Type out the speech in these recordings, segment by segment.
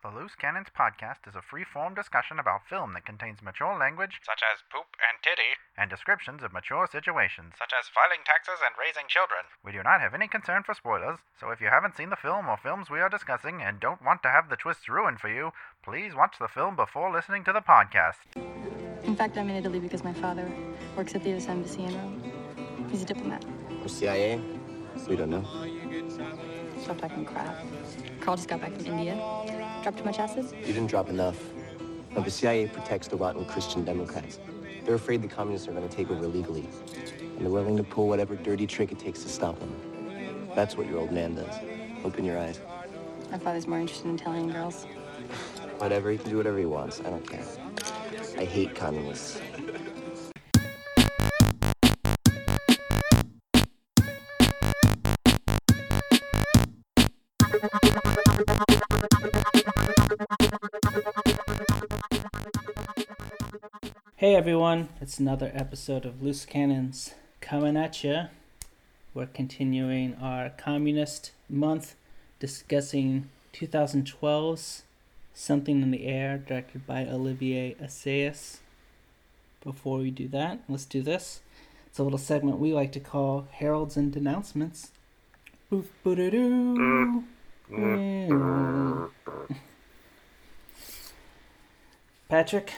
The Loose Cannons podcast is a free-form discussion about film that contains mature language, such as poop and titty, and descriptions of mature situations, such as filing taxes and raising children. We do not have any concern for spoilers, so if you haven't seen the film or films we are discussing and don't want to have the twists ruined for you, please watch the film before listening to the podcast. In fact, I'm in Italy because my father works at the U.S. Embassy in Rome. He's a diplomat. Or CIA? We don't know. Stop talking crap. Carl just got back from India. Dropped too much acid? You didn't drop enough. Now, the CIA protects the rotten Christian Democrats. They're afraid the communists are going to take over legally. And they're willing to pull whatever dirty trick it takes to stop them. That's what your old man does. Open your eyes. My father's more interested in Italian girls. Whatever, he can do whatever he wants. I don't care. I hate communists. Hey everyone, it's another episode of Loose Cannons coming at ya. We're continuing our Communist Month, discussing 2012's Something in the Air, directed by Olivier Assayas. Before we do that, let's do this. It's a little segment we like to call Heralds and Denouncements. Boof, boo-doo-doo. Patrick?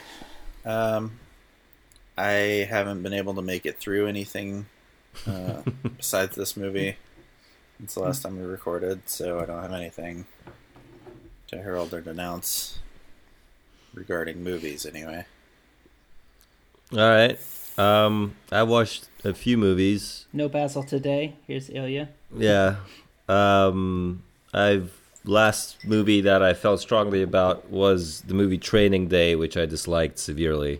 I haven't been able to make it through anything besides this movie since the last time we recorded, so I don't have anything to herald or denounce regarding movies anyway. All right. I watched a few movies. No Basil today. Here's Ilya. Yeah. Last movie that I felt strongly about was the movie Training Day, which I disliked severely.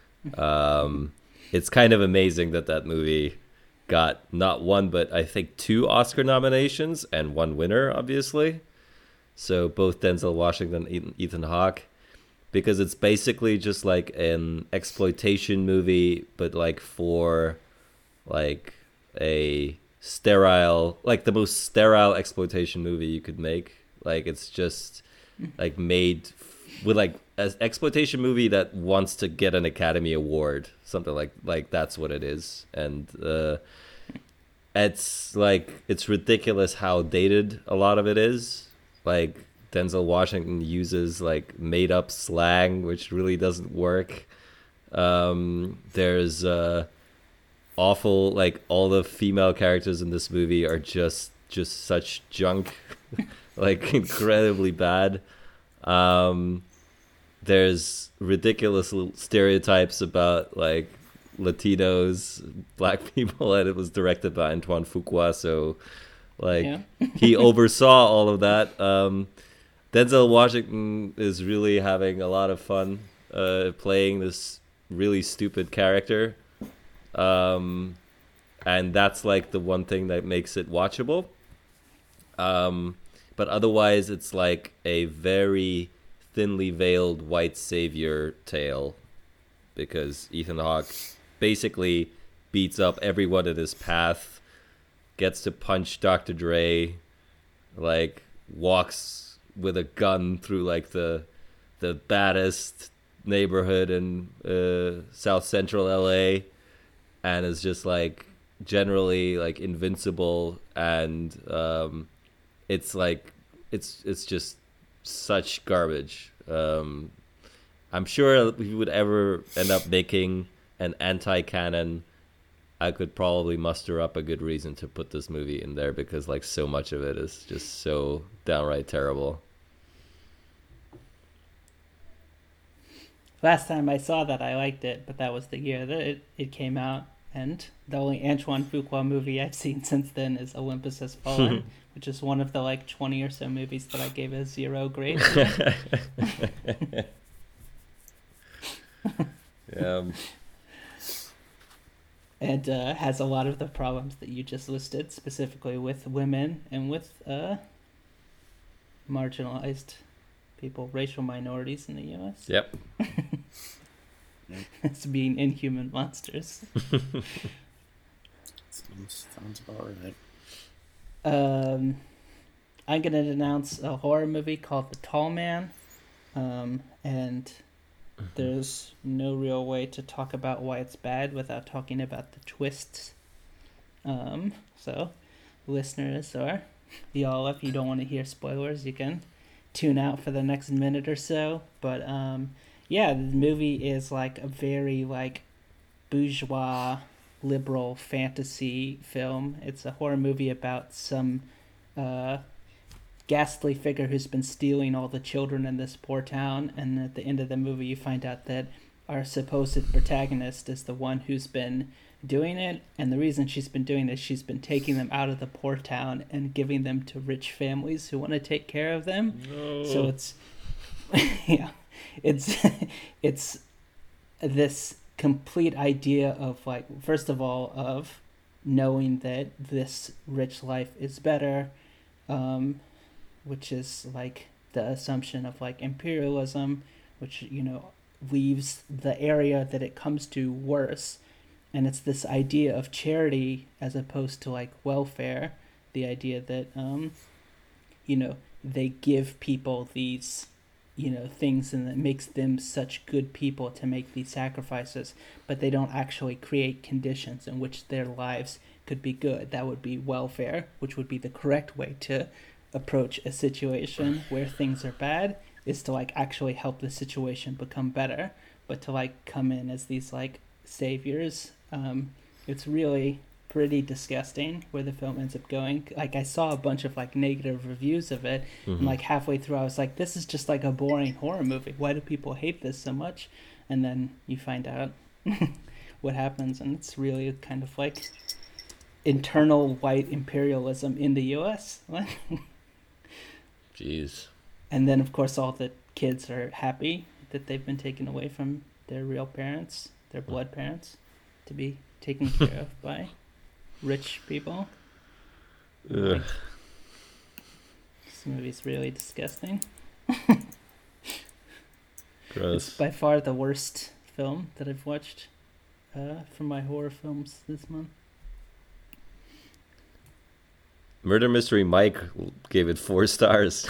It's kind of amazing that movie got not one, but I think 2 Oscar nominations and 1 winner, obviously. So both Denzel Washington and Ethan Hawke, because it's basically just like an exploitation movie, but like for like a sterile, like the most sterile exploitation movie you could make. Like it's just like made with like an exploitation movie that wants to get an Academy Award, something like that's what it is. And it's ridiculous how dated a lot of it is. Like Denzel Washington uses like made up slang, which really doesn't work. There's awful, like all the female characters in this movie are just such junk, like incredibly bad. There's ridiculous stereotypes about like Latinos, black people, and it was directed by Antoine Fuqua, so like he oversaw all of that. Denzel Washington is really having a lot of fun playing this really stupid character, and that's like the one thing that makes it watchable. But otherwise, it's like a very thinly veiled white savior tale, because Ethan Hawke basically beats up everyone in his path, gets to punch Dr. Dre, like walks with a gun through like the baddest neighborhood in South Central LA, and is just like generally like invincible, and it's like it's just such garbage. I'm sure if we would ever end up making an anti-canon, I could probably muster up a good reason to put this movie in there, because like so much of it is just so downright terrible. Last time I saw that, I liked it, but that was the year that it came out. And the only Antoine Fuqua movie I've seen since then is Olympus Has Fallen, which is one of the like 20 or so movies that I gave a 0 grade. And has a lot of the problems that you just listed, specifically with women and with marginalized people, racial minorities in the U.S. Yep. As being inhuman monsters. Sounds about right. I'm going to announce a horror movie called The Tall Man, and there's no real way to talk about why it's bad without talking about the twists. So, listeners, or y'all, if you don't want to hear spoilers, you can tune out for the next minute or so. But yeah, the movie is like a very like bourgeois liberal fantasy film. It's a horror movie about some ghastly figure who's been stealing all the children in this poor town, and at the end of the movie you find out that our supposed protagonist is the one who's been doing it, and the reason she's been doing it is she's been taking them out of the poor town and giving them to rich families who want to take care of them. No. So it's yeah, it's this complete idea of like, first of all, of knowing that this rich life is better, which is like the assumption of like imperialism, which, you know, leaves the area that it comes to worse. And it's this idea of charity as opposed to like welfare, the idea that you know, they give people these, you know, things, and it makes them such good people to make these sacrifices, but they don't actually create conditions in which their lives could be good. That would be welfare, which would be the correct way to approach a situation where things are bad, is to like actually help the situation become better. But to like come in as these like saviors, it's really pretty disgusting where the film ends up going. Like, I saw a bunch of like negative reviews of it, and like halfway through I was like, this is just like a boring horror movie. Why do people hate this so much? And then you find out what happens, and it's really kind of like internal white imperialism in the US. Jeez. And then of course all the kids are happy that they've been taken away from their real parents, their blood parents, to be taken care of by rich people. Like, this movie's really disgusting. Gross. It's by far the worst film that I've watched from my horror films this month. Murder Mystery Mike gave it 4 stars.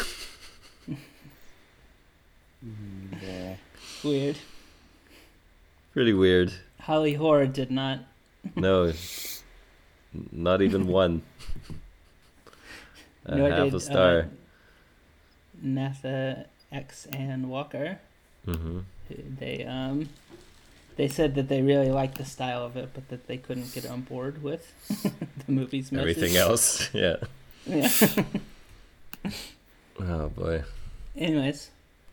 Yeah. Weird. Pretty weird. Holly Horror did not. No. Not even one. Half a star. Natha X and Walker. Mm-hmm. They said that they really liked the style of it, but that they couldn't get on board with the movie's message. Everything else, yeah. Yeah. Oh boy. Anyways.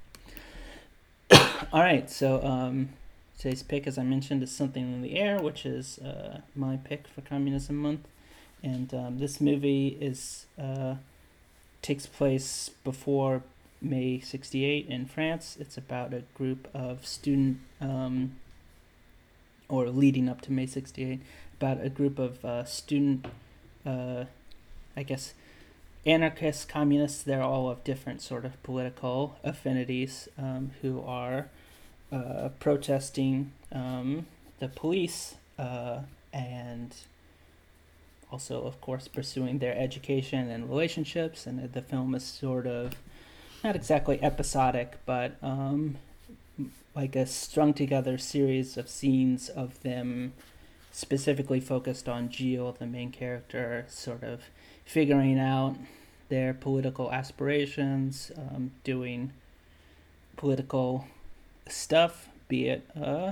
All right, so today's pick, as I mentioned, is Something in the Air, which is my pick for Communism Month. And this movie takes place before May 68 in France. It's about a group of or leading up to May 68, about a group of student, I guess, anarchists, communists. They're all of different sort of political affinities, who are protesting the police, and also, of course, pursuing their education and relationships. And the film is sort of not exactly episodic, but like a strung together series of scenes of them specifically focused on Gilles, the main character, sort of figuring out their political aspirations, doing political stuff, be it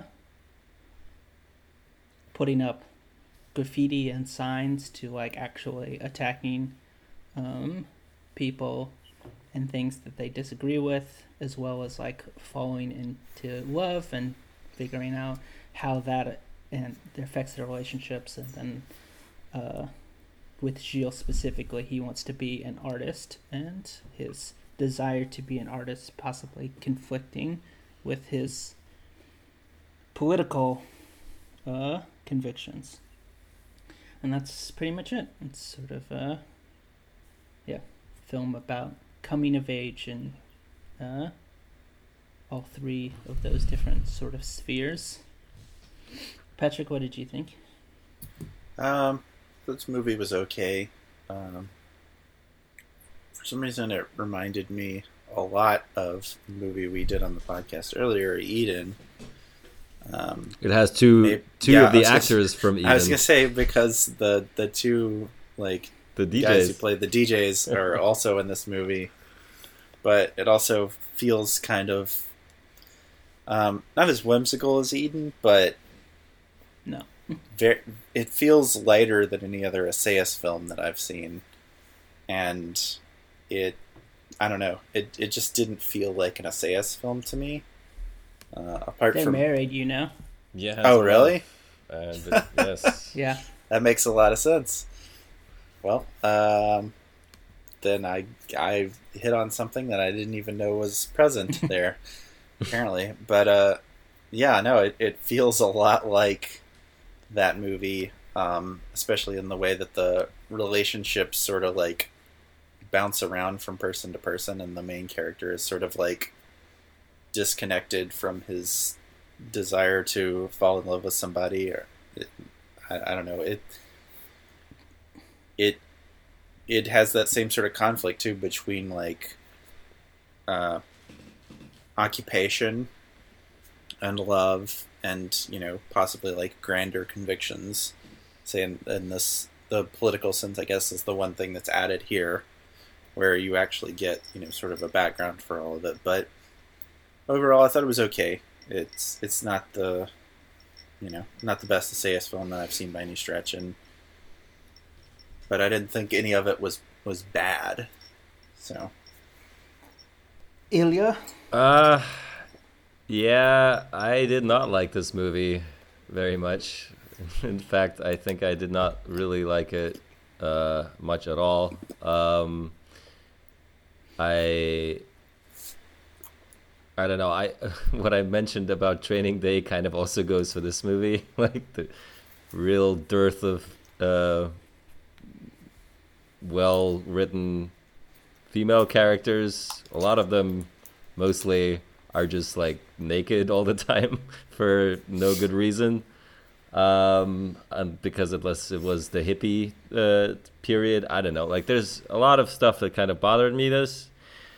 putting up graffiti and signs to like actually attacking people and things that they disagree with, as well as like falling into love and figuring out how that and it affects their relationships. And then with Gilles specifically, he wants to be an artist, and his desire to be an artist possibly conflicting with his political convictions. And that's pretty much it. It's sort of film about coming of age and all three of those different sort of spheres. Patrick, what did you think? This movie was okay. For some reason, it reminded me a lot of the movie we did on the podcast earlier, Eden. It has two of the actors from Eden. I was gonna say, because the two like the DJs guys who played the DJs are also in this movie, but it also feels kind of not as whimsical as Eden, but No. it feels lighter than any other essayist film that I've seen, and I don't know, it just didn't feel like an essayist film to me. Apart They're from married, you know. Yeah. Oh, really? Yes. Yeah. That makes a lot of sense. Well, then I hit on something that I didn't even know was present there, apparently. But yeah, no, it feels a lot like that movie, especially in the way that the relationships sort of like bounce around from person to person, and the main character is sort of like disconnected from his desire to fall in love with somebody, or I don't know, it has that same sort of conflict too between like occupation and love, and possibly like grander convictions. Say in this, the political sense, I guess, is the one thing that's added here, where you actually get sort of a background for all of it. But overall, I thought it was okay. It's not the not the best essayist film that I've seen by any stretch, but I didn't think any of it was bad. So, Ilya? Yeah, I did not like this movie very much. In fact, I think I did not really like it much at all. I don't know. What I mentioned about Training Day kind of also goes for this movie. Like the real dearth of well-written female characters. A lot of them mostly are just like naked all the time for no good reason. And because it was the hippie period. I don't know. Like there's a lot of stuff that kind of bothered me this.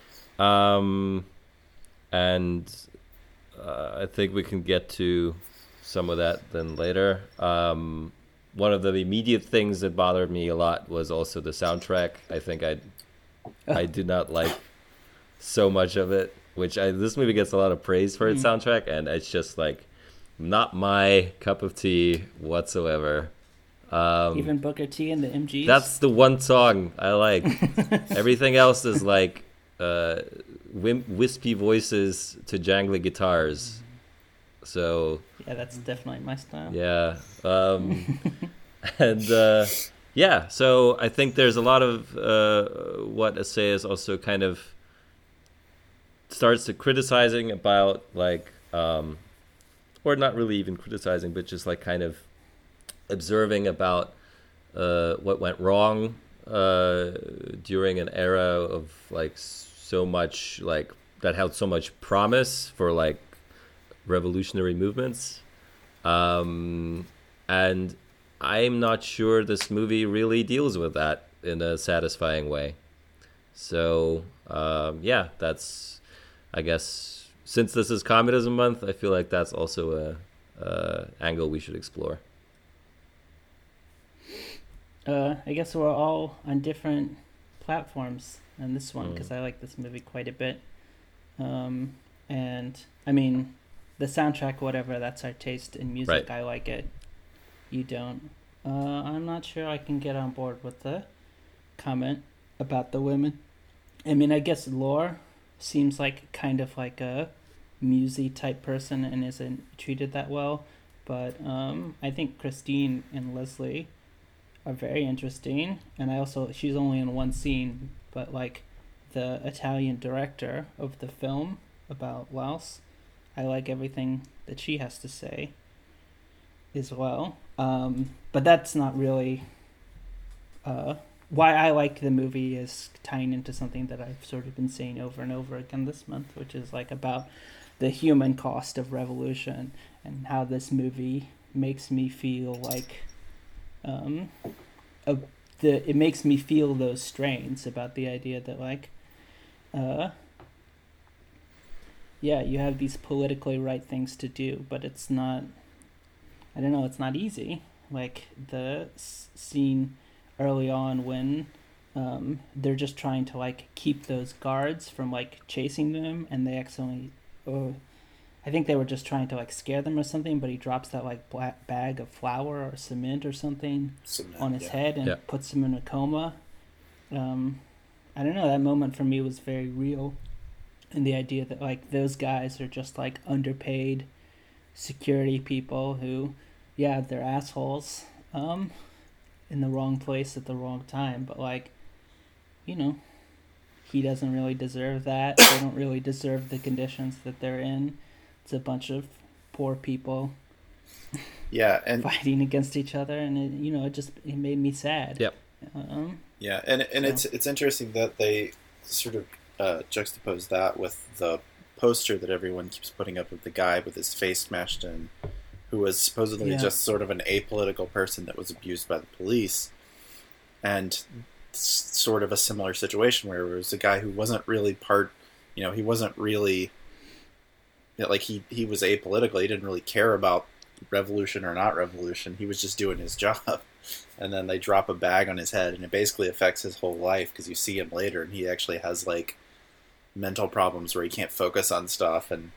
And I think we can get to some of that then later. One of the immediate things that bothered me a lot was also the soundtrack. I think I did not like so much of it, which this movie gets a lot of praise for its soundtrack, and it's just like not my cup of tea whatsoever. Even Booker T and the MGs? That's the one song I like. Everything else is like wispy voices to jangly guitars. So yeah, that's definitely my style. Yeah. And yeah, so I think there's a lot of what essayists also kind of starts to criticizing about, like, or not really even criticizing, but just like kind of observing about what went wrong during an era of like so much, like that held so much promise for like revolutionary movements. And I'm not sure this movie really deals with that in a satisfying way. So yeah, that's, I guess, since this is Communism Month, I feel like that's also a angle we should explore. I guess we're all on different platforms on this one, because I like this movie quite a bit. And I mean, the soundtrack, whatever, that's our taste in music. Right. I like it. You don't. I'm not sure I can get on board with the comment about the women. I mean, I guess Laura seems like kind of like a musy type person and isn't treated that well. But I think Christine and Leslie are very interesting. And she's only in one scene, but like the Italian director of the film about Laos, I like everything that she has to say as well. But that's not really why I like the movie, is tying into something that I've sort of been saying over and over again this month, which is like about the human cost of revolution, and how this movie makes me feel like it makes me feel those strains about the idea that like yeah, you have these politically right things to do, but it's not, I don't know, it's not easy. Like the scene early on when they're just trying to like keep those guards from like chasing them, and they accidentally, oh, I think they were just trying to like scare them or something, but he drops that like black bag of flour or cement or something on his head and puts him in a coma. I don't know, that moment for me was very real, and the idea that like those guys are just like underpaid security people who, yeah, they're assholes in the wrong place at the wrong time, but like, you know, he doesn't really deserve that. They don't really deserve the conditions that they're in. It's a bunch of poor people, and fighting against each other, and it made me sad. Yep. It's interesting that they sort of juxtapose that with the poster that everyone keeps putting up of the guy with his face smashed in, who was supposedly just sort of an apolitical person that was abused by the police, and sort of a similar situation where it was a guy who wasn't really he wasn't really, like he was apolitical. He didn't really care about revolution or not revolution. He was just doing his job. And then they drop a bag on his head, and it basically affects his whole life, because you see him later, and he actually has like mental problems where he can't focus on stuff. And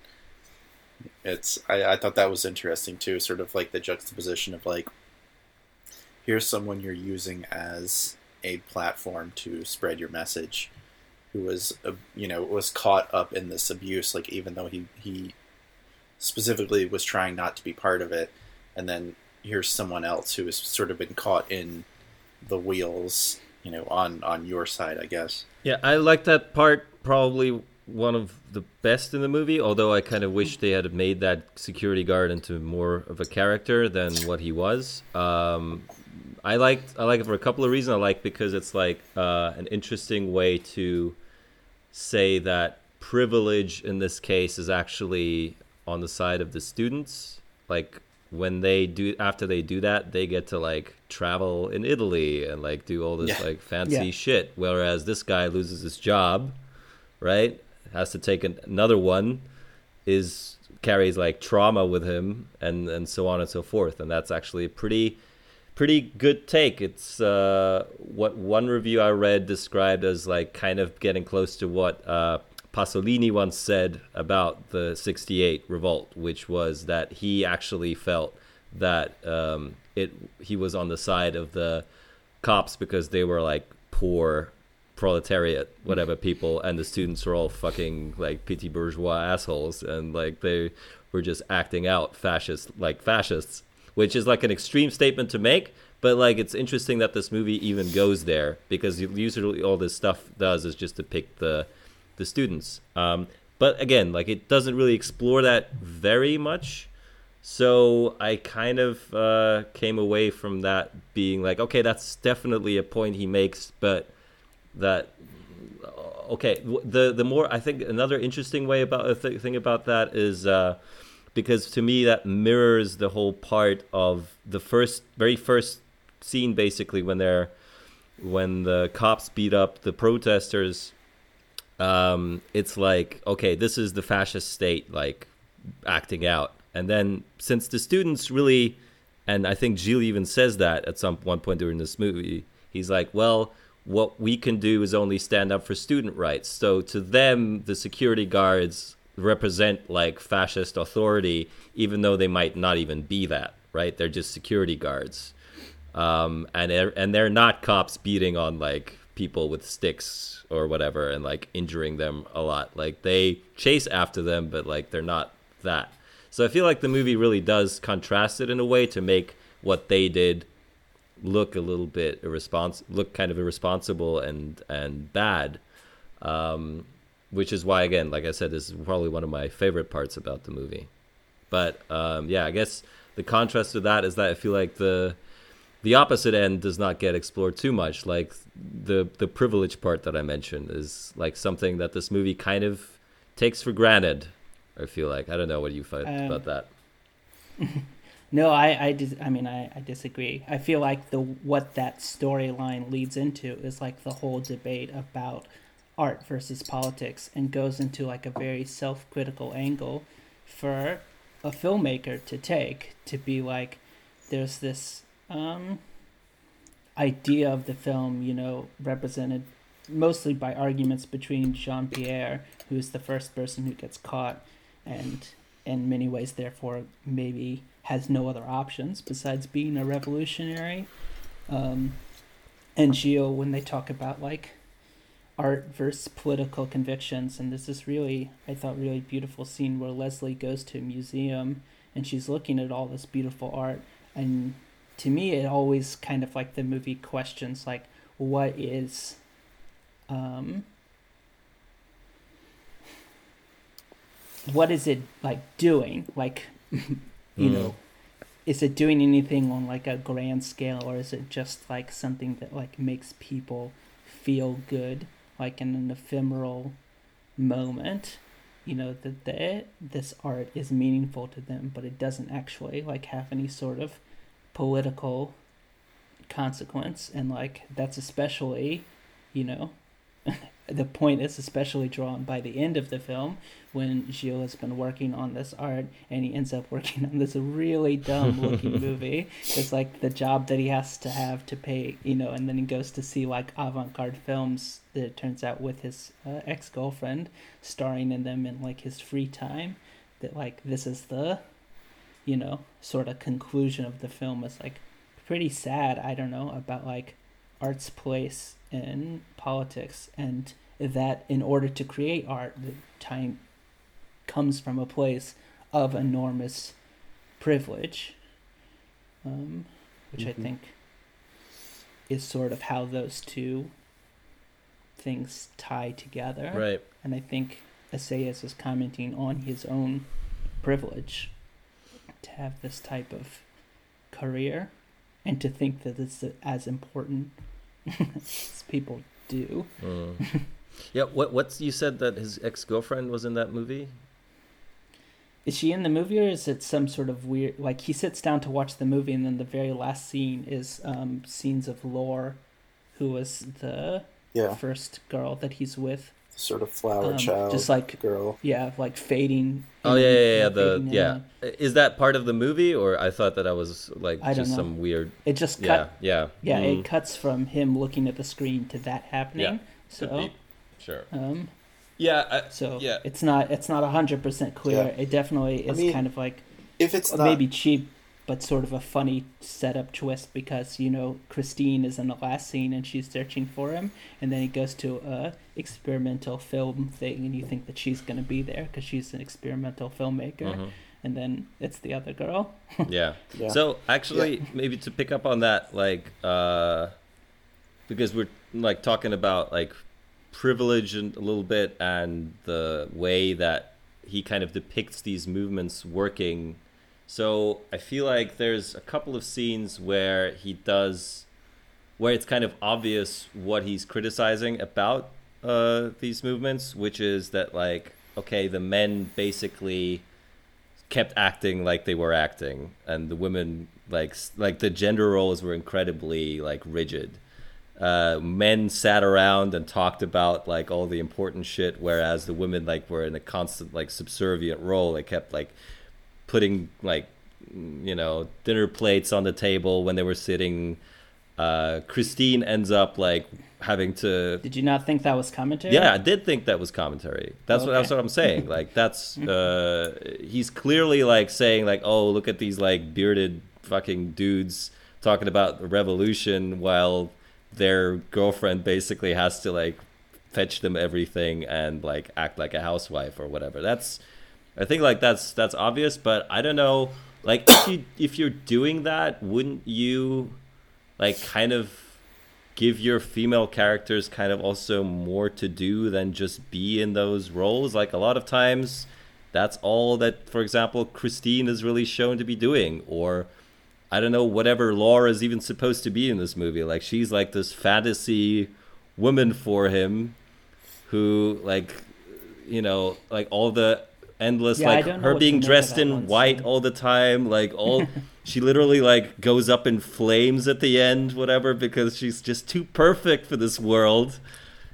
I thought that was interesting too, sort of like the juxtaposition of like, here's someone you're using as a platform to spread your message, who was was caught up in this abuse, like even though he specifically was trying not to be part of it, and then here's someone else who has sort of been caught in the wheels, on your side, I guess. Yeah, I like that part. Probably one of the best in the movie, although I kind of wish they had made that security guard into more of a character than what he was. I like it for a couple of reasons. I like because it's like an interesting way to say that privilege in this case is actually on the side of the students. Like after they do that, they get to like travel in Italy and like do all this like fancy shit, whereas this guy loses his job, right? Has to take another one, carries like trauma with him, and so on and so forth. And that's actually a pretty good take. It's what one review I read described as like kind of getting close to what Pasolini once said about the '68 revolt, which was that he actually felt that he was on the side of the cops because they were like poor proletariat, whatever people, and the students were all fucking like petit bourgeois assholes, and like they were just acting out fascists, which is like an extreme statement to make. But like it's interesting that this movie even goes there, because usually all this stuff does is just depict the students. But again, like it doesn't really explore that very much. So I kind of came away from that being like, okay, that's definitely a point he makes, but that, okay, the more, I think another interesting way about thing about that is because to me that mirrors the whole part of the very first scene, basically when the cops beat up the protesters. It's like, okay, this is the fascist state like acting out, and then since the students really, and I think Gilles even says that at one point during this movie, he's like, well, what we can do is only stand up for student rights. So to them, the security guards represent like fascist authority, even though they might not even be that, right? They're just security guards, and they're not cops beating on like people with sticks or whatever and like injuring them a lot. Like they chase after them, but like they're not that. So I feel like the movie really does contrast it in a way to make what they did look a little bit kind of irresponsible and bad, which is why, again, like I said, this is probably one of my favorite parts about the movie. But I guess the contrast to that is that I feel like the opposite end does not get explored too much. Like the privilege part that I mentioned is like something that this movie kind of takes for granted. I feel like, I don't know what you thought about that. No, I disagree. I feel like what that storyline leads into is like the whole debate about art versus politics and goes into like a very self-critical angle for a filmmaker to take, to be like, there's this idea of the film, you know, represented mostly by arguments between Jean-Pierre, who is the first person who gets caught, and in many ways, therefore, maybe has no other options besides being a revolutionary. And Gilles, when they talk about like art versus political convictions, and there's this really, I thought, really beautiful scene where Leslie goes to a museum and she's looking at all this beautiful art, and to me it always kind of like the movie questions like, what is it like doing, like you know, is it doing anything on like a grand scale, or is it just like something that like makes people feel good, like in an ephemeral moment, you know, that this art is meaningful to them, but it doesn't actually like have any sort of political consequence. And like that's especially, you know, the point is especially drawn by the end of the film, when Gilles has been working on this art and he ends up working on this really dumb looking movie. It's like the job that he has to have to pay, you know, and then he goes to see like avant-garde films that it turns out with his ex-girlfriend, starring in them in like his free time, that like this is the, you know, sort of conclusion of the film. Is like pretty sad, I don't know, about like art's place in politics, and that in order to create art, the time comes from a place of enormous privilege, which I think is sort of how those two things tie together. Right. And I think Assayas is commenting on his own privilege to have this type of career and to think that it's as important as people do. Yeah, what's you said that his ex-girlfriend was in that movie? Is she in the movie, or is it some sort of weird, like he sits down to watch the movie and then the very last scene is scenes of Laure, who was the first girl that he's with. Sort of flower child, just like girl. Yeah, like fading. Oh yeah. Is that part of the movie, or I thought that I was like just some weird. It just cut. Yeah. It cuts from him looking at the screen to that happening. Yeah. So sure. So it's not 100% clear. Yeah. It definitely is kind of like, if it's not, maybe cheap, but sort of a funny setup twist, because, you know, Christine is in the last scene and she's searching for him, and then he goes to a experimental film thing, and you think that she's going to be there because she's an experimental filmmaker, and then it's the other girl. Yeah. So actually, maybe to pick up on that, like, because we're like talking about like privilege and a little bit, and the way that he kind of depicts these movements working. So I feel like there's a couple of scenes where it's kind of obvious what he's criticizing about these movements, which is that, like, okay, the men basically kept acting like they were acting, and the women, like the gender roles were incredibly like rigid. Men sat around and talked about like all the important shit, whereas the women like were in a constant like subservient role. They kept like putting like, you know, dinner plates on the table when they were sitting. Christine ends up like having to. Did you not think that was commentary? Yeah, I did think that was commentary. That's what I'm saying. Like that's he's clearly like saying like, oh, look at these like bearded fucking dudes talking about the revolution while their girlfriend basically has to like fetch them everything and like act like a housewife or whatever. I think like that's obvious, but I don't know, like if you're doing that, wouldn't you like kind of give your female characters kind of also more to do than just be in those roles? Like a lot of times that's all that, for example, Christine is really shown to be doing, or I don't know, whatever Laura is even supposed to be in this movie. Like she's like this fantasy woman for him who, like, you know, like all the endless like her being dressed in white all the time, like all she literally like goes up in flames at the end, whatever, because she's just too perfect for this world,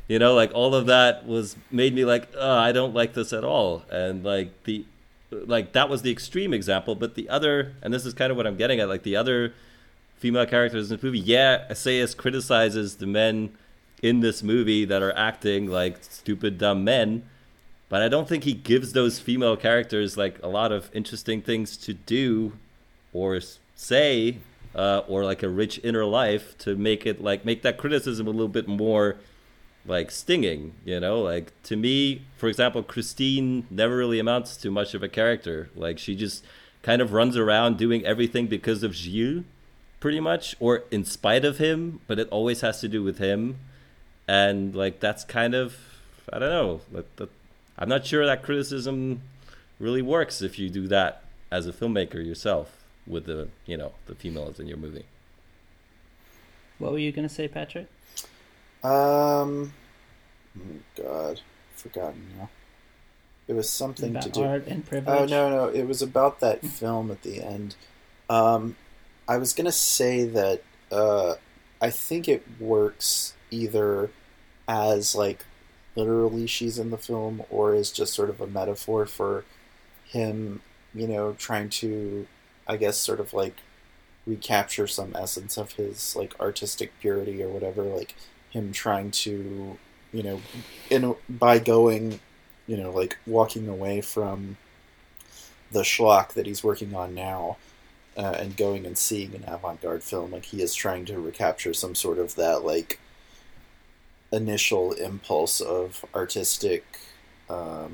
You know, like all of that was made me like, I don't like this at all. And like that was the extreme example. But the other, and this is kind of what I'm getting at, like the other female characters in the movie, Assayas criticizes the men in this movie that are acting like stupid, dumb men. But I don't think he gives those female characters like a lot of interesting things to do or say, or like a rich inner life to make it like make that criticism a little bit more like stinging, you know? Like to me, for example, Christine never really amounts to much of a character. Like she just kind of runs around doing everything because of Gilles, pretty much, or in spite of him, but it always has to do with him. And like that's kind of, I don't know, I'm not sure that criticism really works if you do that as a filmmaker yourself with the, you know, the females in your movie. What were you gonna say, Patrick? Oh God, forgotten now. It was something about to do art and privilege. Oh no, it was about that film at the end. I was gonna say that I think it works either as like literally she's in the film or is just sort of a metaphor for him, you know, trying to, I guess, sort of like recapture some essence of his like artistic purity or whatever, like him trying to, you know, by going, you know, like walking away from the schlock that he's working on now and going and seeing an avant-garde film, like he is trying to recapture some sort of that like initial impulse of artistic God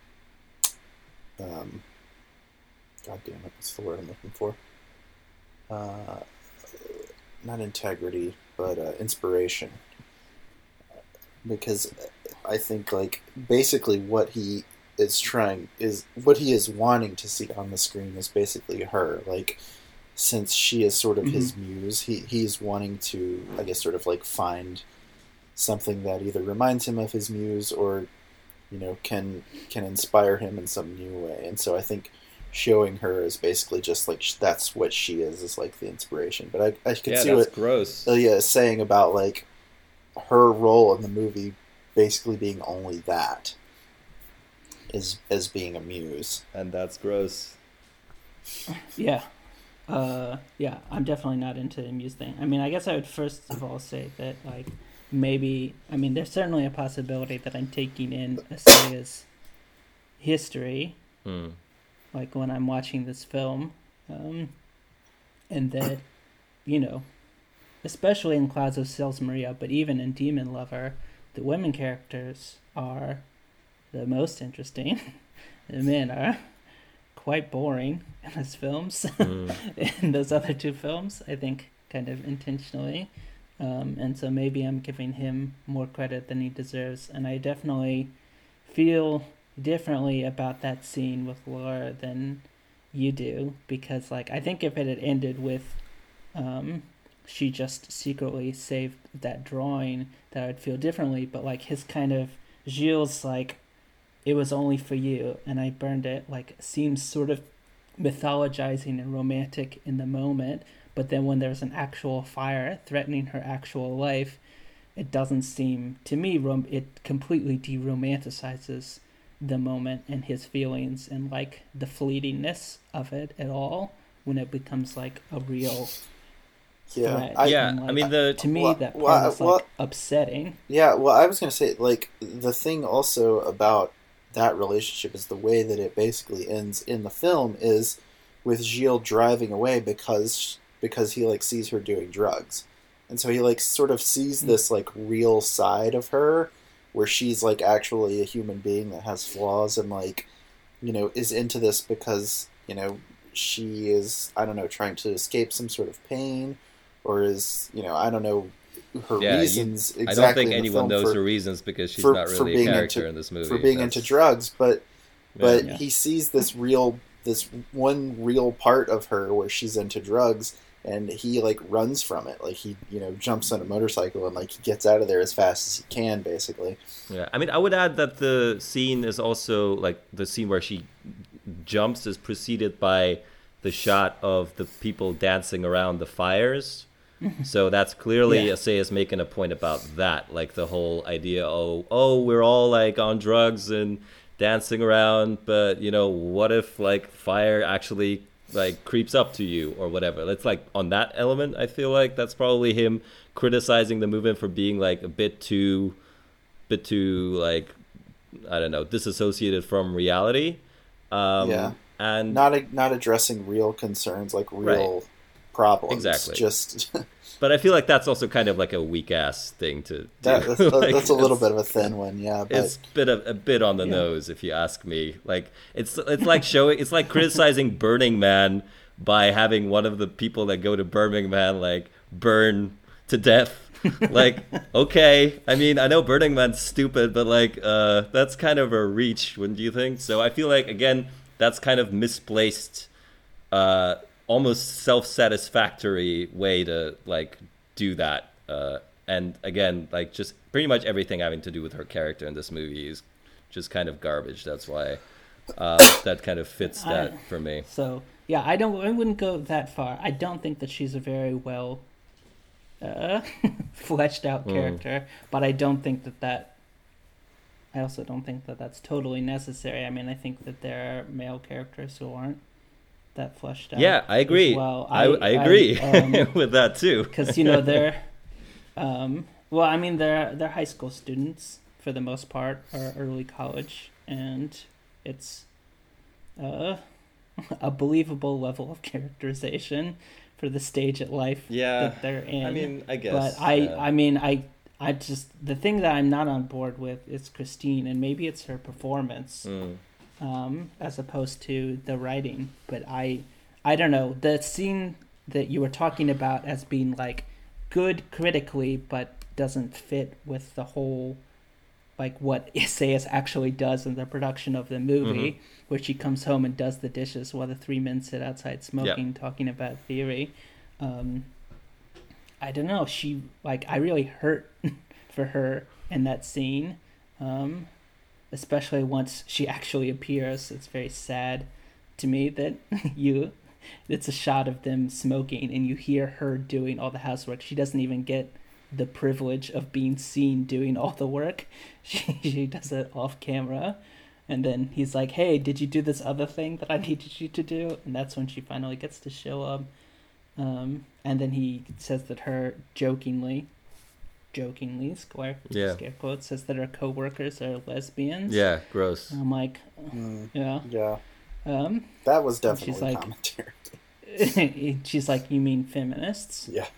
damn it, what's the word I'm looking for? Not integrity, but inspiration. Because I think, like, basically what he is wanting to see on the screen is basically her. Like, since she is sort of his muse, he's wanting to, I guess, sort of like find something that either reminds him of his muse or, you know, can inspire him in some new way. And so I think showing her is basically just like that's what she is like the inspiration. But I can see what gross. Ilya is saying about like her role in the movie basically being only that as being a muse, and that's gross. Yeah. Yeah, I'm definitely not into the muse thing. I mean, I guess I would first of all say that, like, maybe, I mean, there's certainly a possibility that I'm taking in Assayas' history, like, when I'm watching this film, and that, you know, especially in Clouds of Sils Maria, but even in Demon Lover, the women characters are the most interesting. The men are quite boring in his films. In those other two films, I think, kind of intentionally. And so maybe I'm giving him more credit than he deserves. And I definitely feel differently about that scene with Laura than you do. Because, like, I think if it had ended with she just secretly saved that drawing, that I would feel differently. But, like, his kind of Gilles, like, it was only for you and I burned it, like, seems sort of mythologizing and romantic in the moment. But then when there's an actual fire threatening her actual life, it doesn't seem, to me, it completely de-romanticizes the moment and his feelings and, like, the fleetingness of it at all when it becomes, like, a real threat. And, like, I mean, to me, that part is, like, upsetting. Yeah, well, I was going to say, like, the thing also about that relationship is the way that it basically ends in the film is with Gilles driving away because he, like, sees her doing drugs. And so he, like, sort of sees this, like, real side of her where she's, like, actually a human being that has flaws and, like, you know, is into this because, you know, she is, I don't know, trying to escape some sort of pain or is, you know, I don't know her reasons exactly. I don't think anyone knows her reasons because she's not really a character in this movie. For being into drugs, but he sees this one real part of her where she's into drugs and he, like, runs from it. Like, he, you know, jumps on a motorcycle and, like, he gets out of there as fast as he can, basically. Yeah, I mean, I would add that the scene is also, like, the scene where she jumps is preceded by the shot of the people dancing around the fires, So that's clearly Yeah. Isaias making a point about that, like the whole idea, oh, we're all like on drugs and dancing around, but you know, what if like fire actually like creeps up to you or whatever? It's like on that element, I feel like that's probably him criticizing the movement for being like a bit too like, I don't know, disassociated from reality. Yeah. And Not addressing real concerns, like real problems. Exactly. Just but I feel like that's also kind of like a weak ass thing to do. that's Like, a little bit of a thin one, yeah. But It's a bit on the nose, if you ask me. Like it's like criticizing Burning Man by having one of the people that go to Burning Man like burn to death. Like, okay, I mean, I know Burning Man's stupid, but like that's kind of a reach, wouldn't you think? So I feel like, again, that's kind of misplaced, almost self-satisfactory way to like do that. And again, like just pretty much everything having to do with her character in this movie is just kind of garbage. That's why that kind of fits that for me. So yeah, I wouldn't go that far. I don't think that she's a very well fleshed out character, but I don't think that I also don't think that that's totally necessary. I mean, I think that there are male characters who aren't that fleshed out. Yeah, I agree. Well, I agree with that too. Because you know they're, well, I mean they're high school students for the most part, or early college, and it's a believable level of characterization for the stage of life that they're in. I mean, I guess. But I just, the thing that I'm not on board with is Christine, and maybe it's her performance, as opposed to the writing. But I don't know, the scene that you were talking about as being like good critically, but doesn't fit with the whole, like what Isaias actually does in the production of the movie, where she comes home and does the dishes while the three men sit outside smoking, talking about theory. I don't know. She, like, I really hurt for her in that scene, especially once she actually appears. It's very sad to me that it's a shot of them smoking and you hear her doing all the housework. She doesn't even get the privilege of being seen doing all the work. She does it off camera. And then he's like, hey, did you do this other thing that I needed you to do? And that's when she finally gets to show up. And then he says that her jokingly, scare quotes, says that her co-workers are lesbians. Yeah, gross. And I'm like, yeah. That was definitely she's like, commentary. She's like, you mean feminists? Yeah.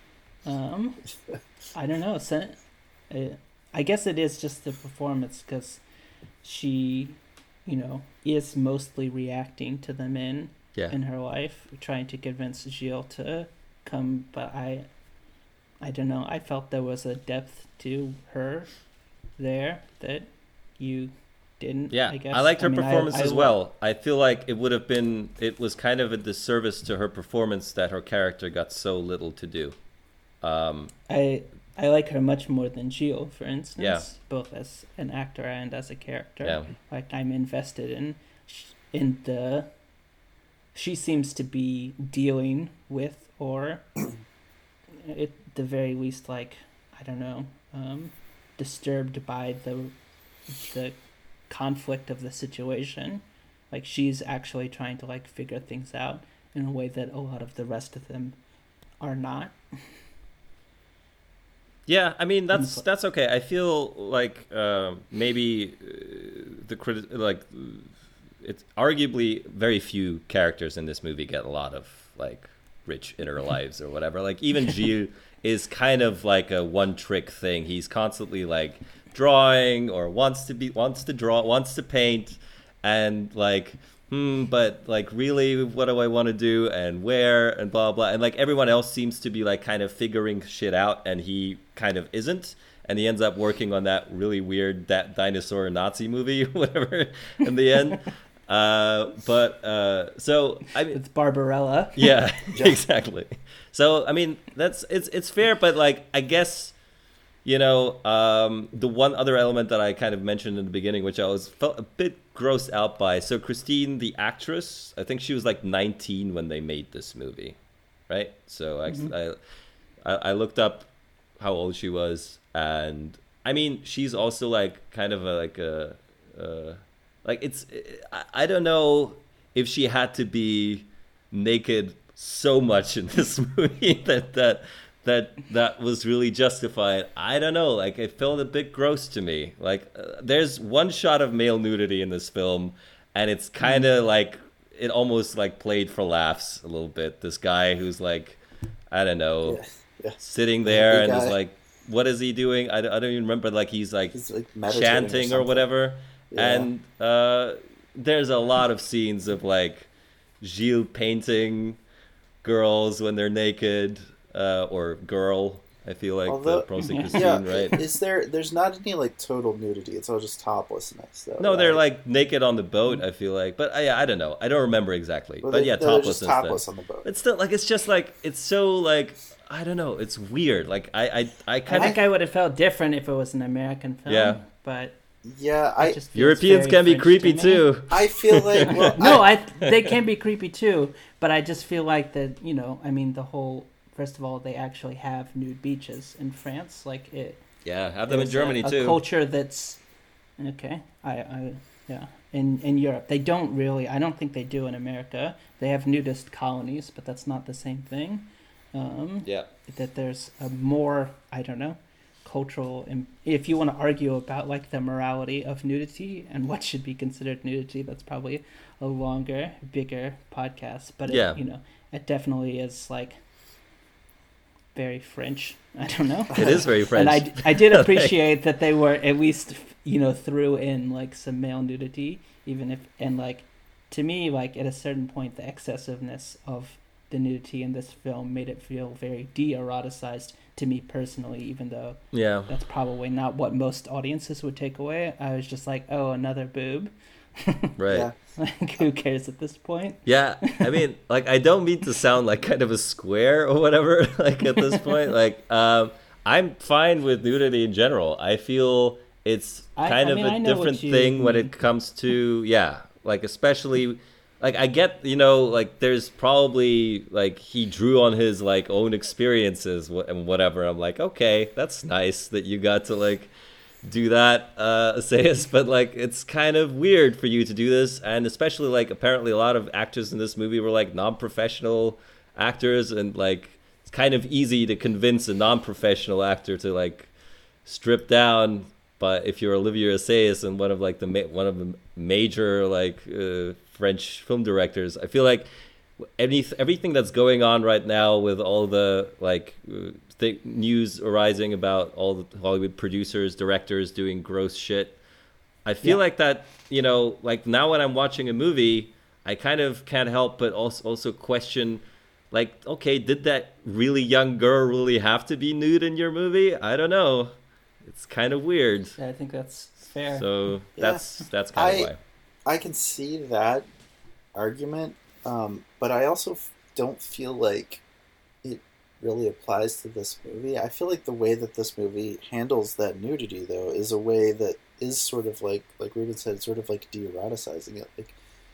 I don't know. I guess it is just the performance, because she, you know, is mostly reacting to the men in her life, trying to convince Gilles to come. But I don't know. I felt there was a depth to her there that you didn't. Yeah, I guess. I liked her performance as well. I feel like it was kind of a disservice to her performance that her character got so little to do. I like her much more than Gilles, for instance, both as an actor and as a character. Yeah. Like, I'm invested in the... She seems to be dealing with, or at the very least, like, I don't know, disturbed by the conflict of the situation. Like, she's actually trying to, like, figure things out in a way that a lot of the rest of them are not. Yeah, I mean that's okay. I feel like maybe it's arguably very few characters in this movie get a lot of like rich inner lives or whatever. Like even Gilles is kind of like a one-trick thing. He's constantly like drawing or wants to draw, wants to paint, and like but like really what do I want to do and where and blah blah, and like everyone else seems to be like kind of figuring shit out and he kind of isn't, and he ends up working on that really weird that dinosaur Nazi movie whatever in the end. So I mean, it's Barbarella. Yeah, exactly. So I mean it's fair, but like I guess, you know, the one other element that I kind of mentioned in the beginning, which I felt a bit grossed out by. So Christine, the actress, I think she was like 19 when they made this movie, right? So I looked up how old she was, and I mean, she's also like kind of like it's I don't know if she had to be naked so much in this movie that was really justified. I don't know, like it felt a bit gross to me. Like there's one shot of male nudity in this film, and it's kind of like it almost like played for laughs a little bit. This guy who's like, I don't know, sitting there and is like, what is he doing? I don't even remember. Like he's like chanting or whatever. Yeah. And there's a lot of scenes of like Gilles painting girls when they're naked, or girl. I feel like the Bronson Christine, right? Is there's not any like total nudity? It's all just toplessness, though. No, right? They're like naked on the boat. I feel like, but I don't know. I don't remember exactly. But yeah, toplessness. Topless on the boat. It's still like it's just like it's so like I don't know. It's weird. Like I think I would have felt different if it was an American film. Yeah, but. Yeah, Europeans can be creepy too. I feel like they can be creepy too, but I just feel like that, I mean the whole first of all, they actually have nude beaches in France, like it. Yeah, have them in Germany too. A culture that's okay. In Europe, they don't really. I don't think they do in America. They have nudist colonies, but that's not the same thing. That there's a more, I don't know, cultural, if you want to argue about like the morality of nudity and what should be considered nudity, that's probably a longer, bigger podcast, but it definitely is like very French. I don't know. It is very French. And I did appreciate that they were at least threw in like some male nudity, even if, and like to me, like at a certain point the excessiveness of the nudity in this film made it feel very de-eroticized to me personally, even though that's probably not what most audiences would take away. I was just like, oh, another boob. Right. Like, who cares at this point? Yeah, I mean, like, I don't mean to sound like kind of a square or whatever, like, at this point. Like, I'm fine with nudity in general. I feel it's kind of a different thing when it comes to, like, especially... Like, I get, like, there's probably, like, he drew on his, like, own experiences and whatever. I'm like, okay, that's nice that you got to, like, do that, Assayas. But, like, it's kind of weird for you to do this. And especially, like, apparently a lot of actors in this movie were, like, non-professional actors. And, like, it's kind of easy to convince a non-professional actor to, like, strip down. But if you're Olivier Assayas and one of the major, like, French film directors, I feel like everything that's going on right now with all the like news arising about all the Hollywood producers, directors doing gross shit, I feel like that, like now when I'm watching a movie, I kind of can't help but also question, like, okay, did that really young girl really have to be nude in your movie? I don't know. It's kind of weird. Yeah, I think that's fair. So that's kind of why. I can see that argument, but I also don't feel like it really applies to this movie. I feel like the way that this movie handles that nudity, though, is a way that is sort of like Ruben said, sort of like de-eroticizing it. Like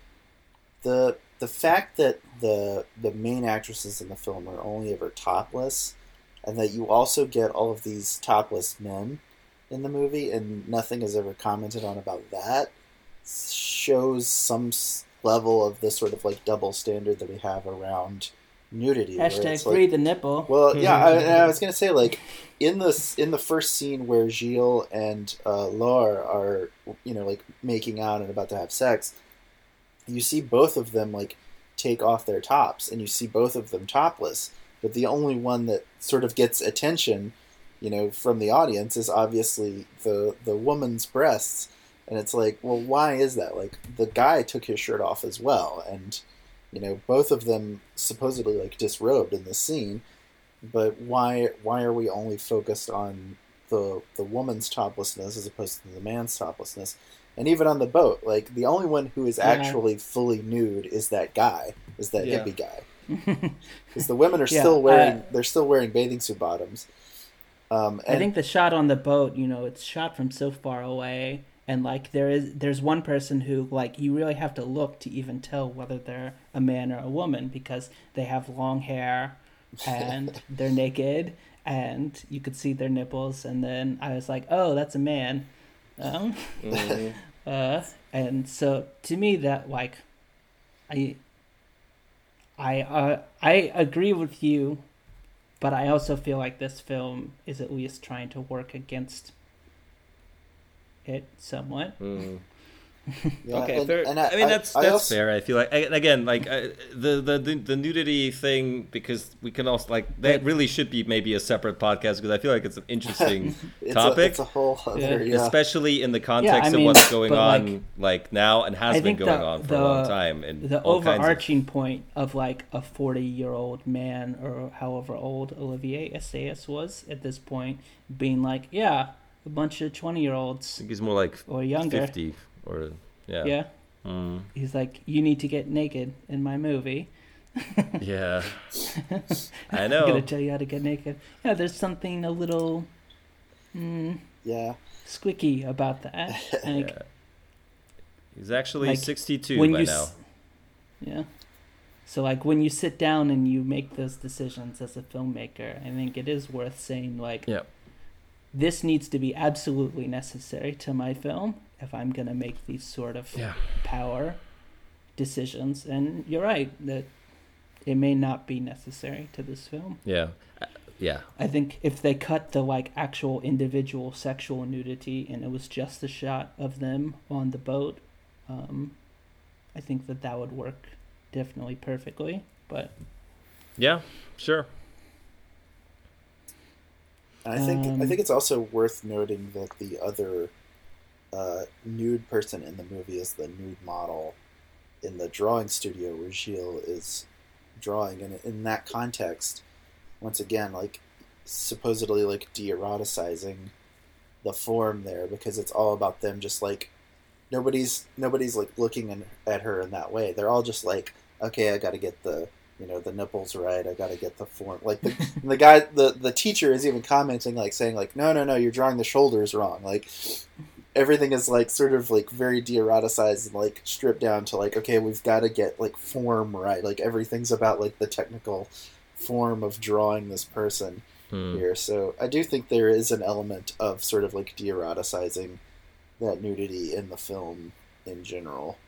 the fact that the main actresses in the film are only ever topless, and that you also get all of these topless men in the movie, and nothing is ever commented on about that, shows some level of this sort of like double standard that we have around nudity. Hashtag free the nipple. Well, yeah, I was gonna say, like, in the first scene where Gilles and Laure are, like making out and about to have sex, you see both of them like take off their tops, and you see both of them topless. But the only one that sort of gets attention, from the audience is obviously the woman's breasts. And it's like, well, why is that? Like, the guy took his shirt off as well. And, both of them supposedly, like, disrobed in this scene. But why are we only focused on the woman's toplessness as opposed to the man's toplessness? And even on the boat, like, the only one who is actually fully nude is that guy, is that hippie guy. Because the women are still wearing bathing suit bottoms. And I think the shot on the boat, it's shot from so far away, and like there's one person who, like, you really have to look to even tell whether they're a man or a woman, because they have long hair, and they're naked, and you could see their nipples, and then I was like, oh, that's a man. And so to me that like I agree with you, but I also feel like this film is at least trying to work against it somewhat. Yeah, Okay, fair. I mean that's also fair. I feel like again, like the nudity thing, because we can also like that really should be maybe a separate podcast, because I feel like it's an interesting topic. It's a whole other, especially in the context of what's going on like now and has been going on for a long time. And the overarching point of like a 40-year-old man, or however old Olivier Assayas was at this point, being like, yeah, a bunch of 20-year-olds. I think he's more like or younger. 50. Or he's like, you need to get naked in my movie. Yeah, I know. I'm gonna tell you how to get naked. Yeah, there's something a little squicky about that. Like, yeah. He's actually like 62 by now. Yeah. So like when you sit down and you make those decisions as a filmmaker, I think it is worth saying like, this needs to be absolutely necessary to my film if I'm going to make these sort of power decisions. And you're right that it may not be necessary to this film. Yeah. I think if they cut the like actual individual sexual nudity and it was just a shot of them on the boat, I think that would work definitely perfectly. But yeah, sure. I think it's also worth noting that the other nude person in the movie is the nude model in the drawing studio where Gilles is drawing, and in that context, once again, like supposedly like de-eroticizing the form there, because it's all about them just like nobody's like looking at her in that way. They're all just like, okay, I got to get the the nipples right. I got to get the form. Like the guy, the teacher is even commenting, like saying like, no, you're drawing the shoulders wrong. Like everything is like sort of like very de-eroticized and like stripped down to like, okay, we've got to get like form right. Like everything's about like the technical form of drawing this person here. So I do think there is an element of sort of like de-eroticizing that nudity in the film in general.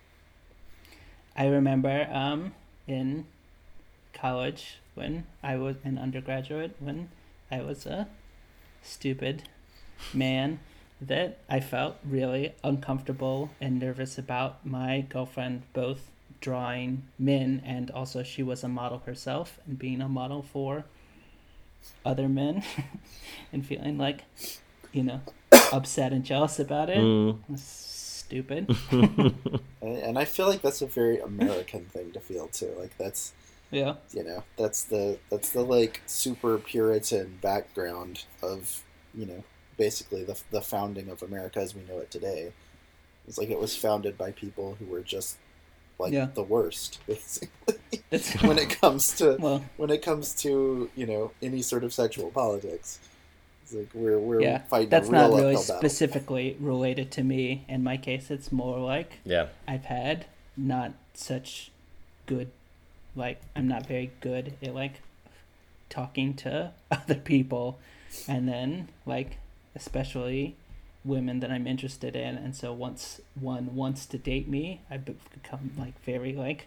I remember in college when I was an undergraduate, when I was a stupid man, that I felt really uncomfortable and nervous about my girlfriend both drawing men, and also she was a model herself and being a model for other men and feeling like, upset and jealous about it. Stupid. And I feel like that's a very American thing to feel too. Like that's that's the like super Puritan background of basically the founding of America as we know it today. It's like it was founded by people who were just like the worst, basically. when it comes to any sort of sexual politics. It's like we're fighting that's a real not really uphill specifically related to me. In my case, it's more like I've had not such good, like I'm not very good at like talking to other people, and then like especially women that I'm interested in, and so once one wants to date me, I become like very like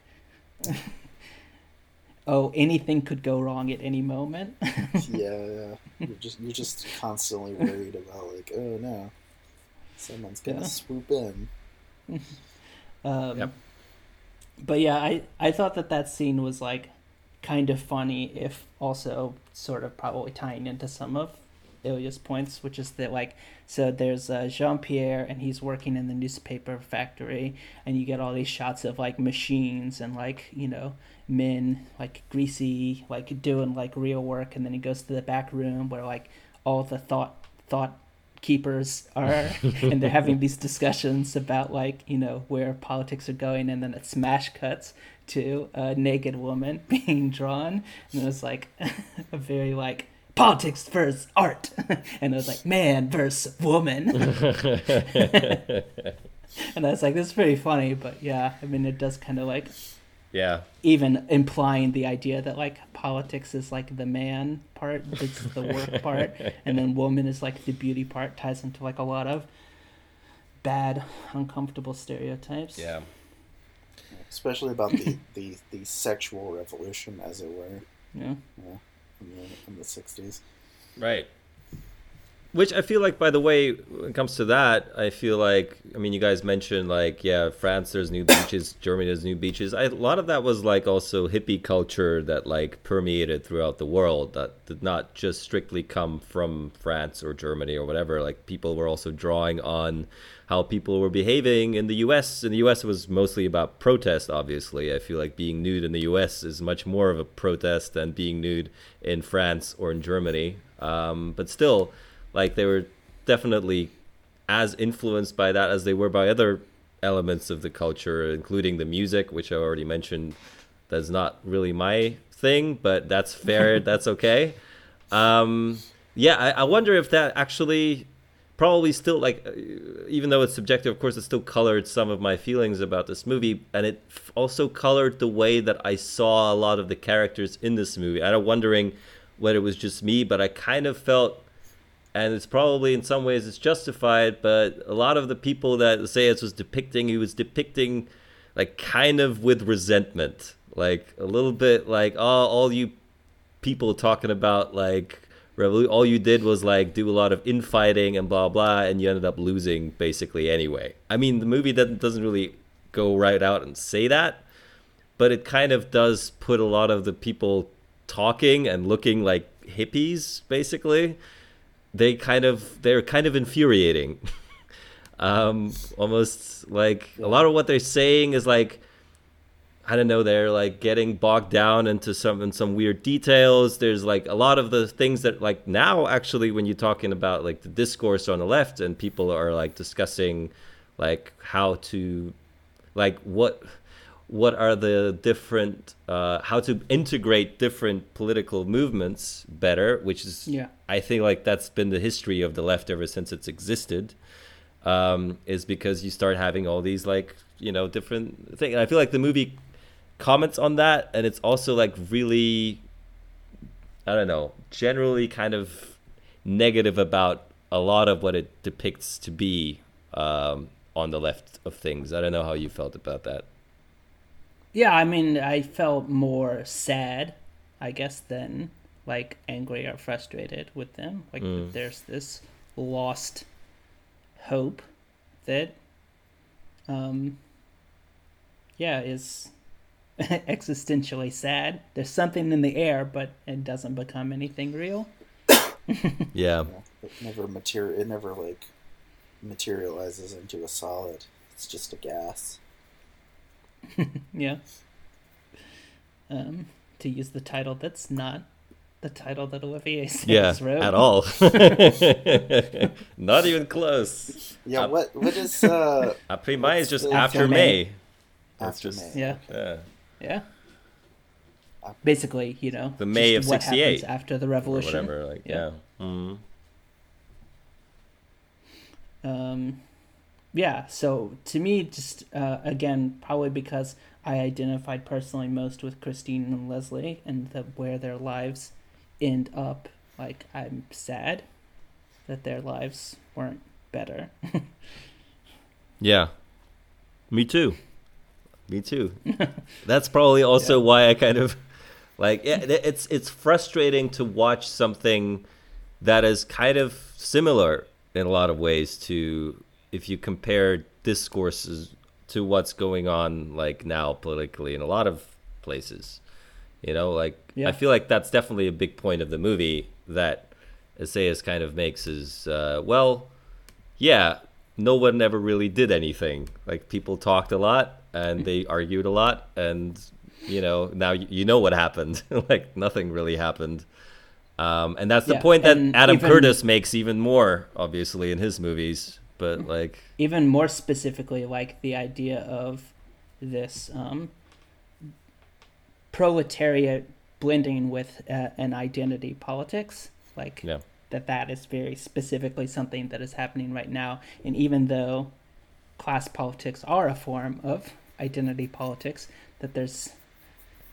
anything could go wrong at any moment. Yeah. You're just constantly worried about like, oh no, someone's gonna swoop in. But yeah, I thought that scene was like kind of funny, if also sort of probably tying into some of Ilya's points, which is that like, so there's Jean-Pierre and he's working in the newspaper factory, and you get all these shots of like machines and like men like greasy like doing like real work, and then he goes to the back room where like all the thought keepers are and they're having these discussions about like where politics are going, and then it smash cuts to a naked woman being drawn, and it was like a very like politics versus art, and it was like man versus woman. And I was like, this is pretty funny, but yeah, I mean it does kind of like Yeah. even implying the idea that like politics is like the man part, it's the work part, and then woman is like the beauty part, ties into like a lot of bad, uncomfortable stereotypes. Yeah. Especially about the sexual revolution, as it were. Yeah. In the 60s. Right. Which I feel like, by the way, when it comes to that, I feel like, I mean, you guys mentioned, like, yeah, France, there's new beaches, Germany, there's new beaches. A lot of that was, like, also hippie culture that, like, permeated throughout the world. That did not just strictly come from France or Germany or whatever. Like, people were also drawing on how people were behaving in the U.S. In the U.S., it was mostly about protest, obviously. I feel like being nude in the U.S. is much more of a protest than being nude in France or in Germany. But still, like, they were definitely as influenced by that as they were by other elements of the culture, including the music, which I already mentioned. That's not really my thing, but that's fair. That's okay. I wonder if that actually probably still, like, even though it's subjective, of course, it still colored some of my feelings about this movie. And it also colored the way that I saw a lot of the characters in this movie. I'm wondering whether it was just me, but I kind of felt, and it's probably in some ways it's justified, but a lot of the people that Assayas was depicting, he was depicting like kind of with resentment, like a little bit like, oh, all you people talking about like all you did was like do a lot of infighting and blah blah, and you ended up losing basically anyway. I mean, the movie doesn't really go right out and say that, but it kind of does put a lot of the people talking and looking like hippies basically. They're kind of infuriating. Almost like a lot of what they're saying is like, I don't know, they're like getting bogged down into some weird details. There's like a lot of the things that like now actually when you're talking about like the discourse on the left and people are like discussing like how to, like what are the different how to integrate different political movements better, which is, I think like that's been the history of the left ever since it's existed, is because you start having all these like, you know, different things. And I feel like the movie comments on that, and it's also like really, I don't know, generally kind of negative about a lot of what it depicts to be on the left of things. I don't know how you felt about that. Yeah, I mean, I felt more sad, I guess, than like angry or frustrated with them. Like there's this lost hope that, is existentially sad. There's something in the air, but it doesn't become anything real. Yeah. It never like materializes into a solid. It's just a gas. Yeah. To use the title that's not the title that Olivier Assayas wrote. At all. Not even close. Yeah, what is Après Mai is just after May. After May. Yeah. Basically, you know, the May of what 68 happens after the revolution. Or whatever, like Mm-hmm. Yeah, so to me, just again, probably because I identified personally most with Christine and Leslie and where their lives end up, like, I'm sad that their lives weren't better. Yeah. Me too. That's probably also why I kind of, like, it's frustrating to watch something that is kind of similar in a lot of ways to, if you compare discourses to what's going on like now politically in a lot of places, you know, like I feel like that's definitely a big point of the movie that Assayas kind of makes is, no one ever really did anything. Like people talked a lot and they argued a lot, and you know, now you know what happened. Like nothing really happened. And that's the point that Adam Curtis makes even more obviously in his movies. But like even more specifically, like the idea of this proletariat blending with an identity politics, like that is very specifically something that is happening right now. And even though class politics are a form of identity politics, that there's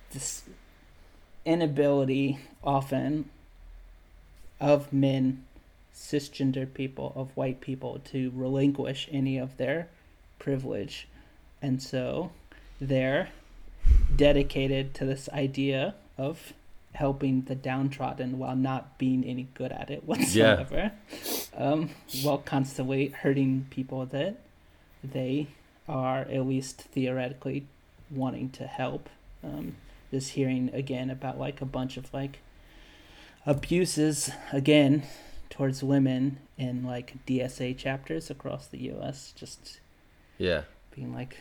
this inability often of men, cisgender people, of white people, to relinquish any of their privilege. And so they're dedicated to this idea of helping the downtrodden while not being any good at it whatsoever. While constantly hurting people that they are at least theoretically wanting to help. Just hearing again about like a bunch of like abuses again towards women in like DSA chapters across the US, just being like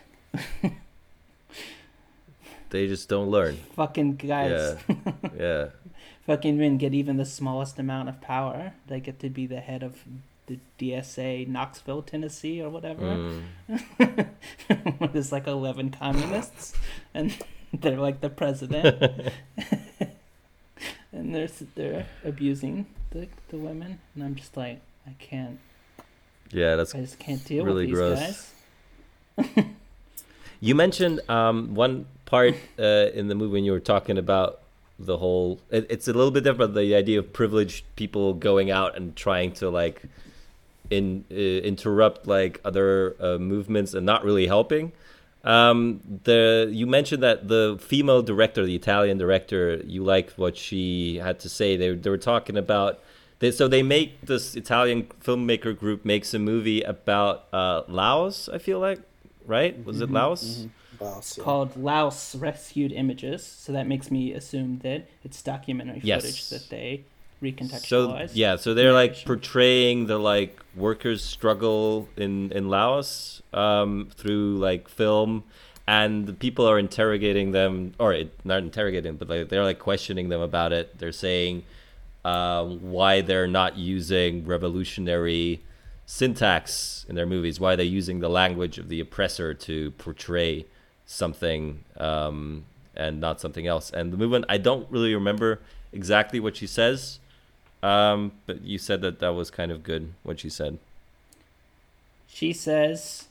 they just don't learn. Fucking guys. Yeah. Fucking men get even the smallest amount of power. They get to be the head of the DSA Knoxville, Tennessee or whatever. There's like 11 communists and they're like the president. And they're abusing the women, and I'm just like, I just can't deal really with these gross. guys. You mentioned one part in the movie when you were talking about the whole. It's a little bit different. The idea of privileged people going out and trying to like interrupt like other movements and not really helping. You mentioned that the female director, the Italian director, you liked what she had to say. They were talking about they make this Italian filmmaker group makes a movie about Laos, I feel like, right? Was it Laos? Mm-hmm. Laos, yeah. Called Laos Rescued Images. So that makes me assume that it's documentary footage that they recontextualize. So they're like portraying the like workers' struggle in Laos through like film, and the people are interrogating them, or not interrogating, but like they're like questioning them about it. They're saying why they're not using revolutionary syntax in their movies, why they're using the language of the oppressor to portray something and not something else. And the movement, I don't really remember exactly what she says, but you said that was kind of good, what she said. She says,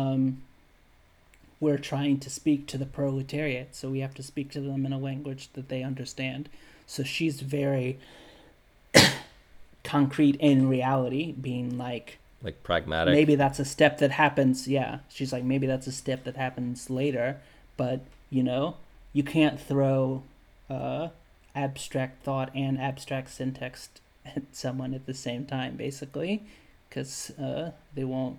we're trying to speak to the proletariat, so we have to speak to them in a language that they understand. So she's very concrete in reality, being like pragmatic. Maybe that's a step that happens. Yeah, she's like, maybe that's a step that happens later, but you can't throw abstract thought and abstract syntax at someone at the same time, basically, because they won't.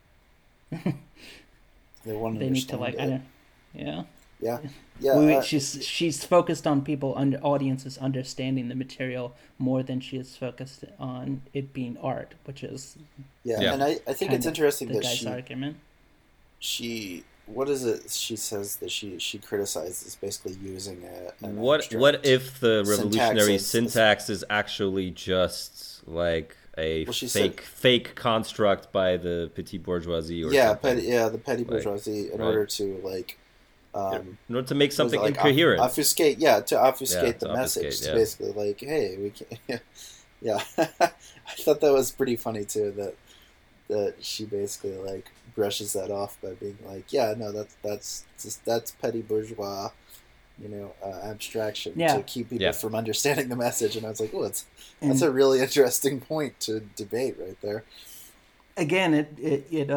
They want to they need to understand it. Yeah. She's focused on audiences understanding the material more than she is focused on it being art, which is and I think it's interesting the that guy's argument. She what is it she says that she criticizes basically using what if the revolutionary syntax is actually just like a fake construct by the petty bourgeoisie or something? The petty bourgeoisie in order to like in order to make something incoherent, obfuscate the message. Yeah. Basically, like, hey, we can't. Yeah, I thought that was pretty funny too. That she basically like brushes that off by being like, that's petty bourgeois, abstraction to keep people from understanding the message. And I was like, oh, that's a really interesting point to debate right there. Again, it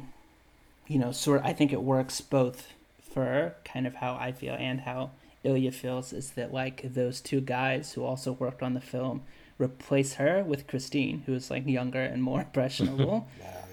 I think it works both for kind of how I feel and how Ilya feels, is that like those two guys who also worked on the film replace her with Christine, who is like younger and more impressionable.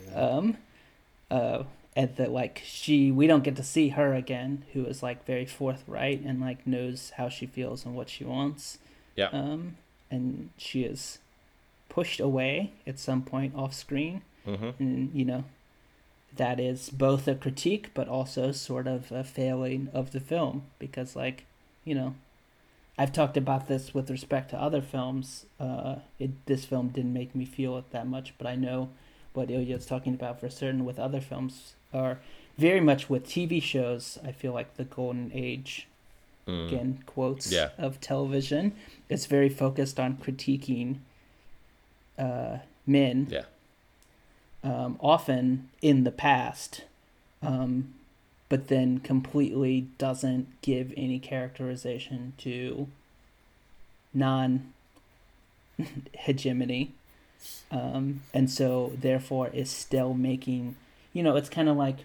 And that like we don't get to see her again, who is like very forthright and like knows how she feels and what she wants. And she is pushed away at some point off screen. And that is both a critique but also sort of a failing of the film, because like I've talked about this with respect to other films. This film didn't make me feel it that much, but I know what Ilya's talking about for certain with other films, or very much with TV shows. I feel like the golden age, again, quotes, of television, is very focused on critiquing men, often in the past, but then completely doesn't give any characterization to non-hegemony. And so therefore is still making, it's kind of like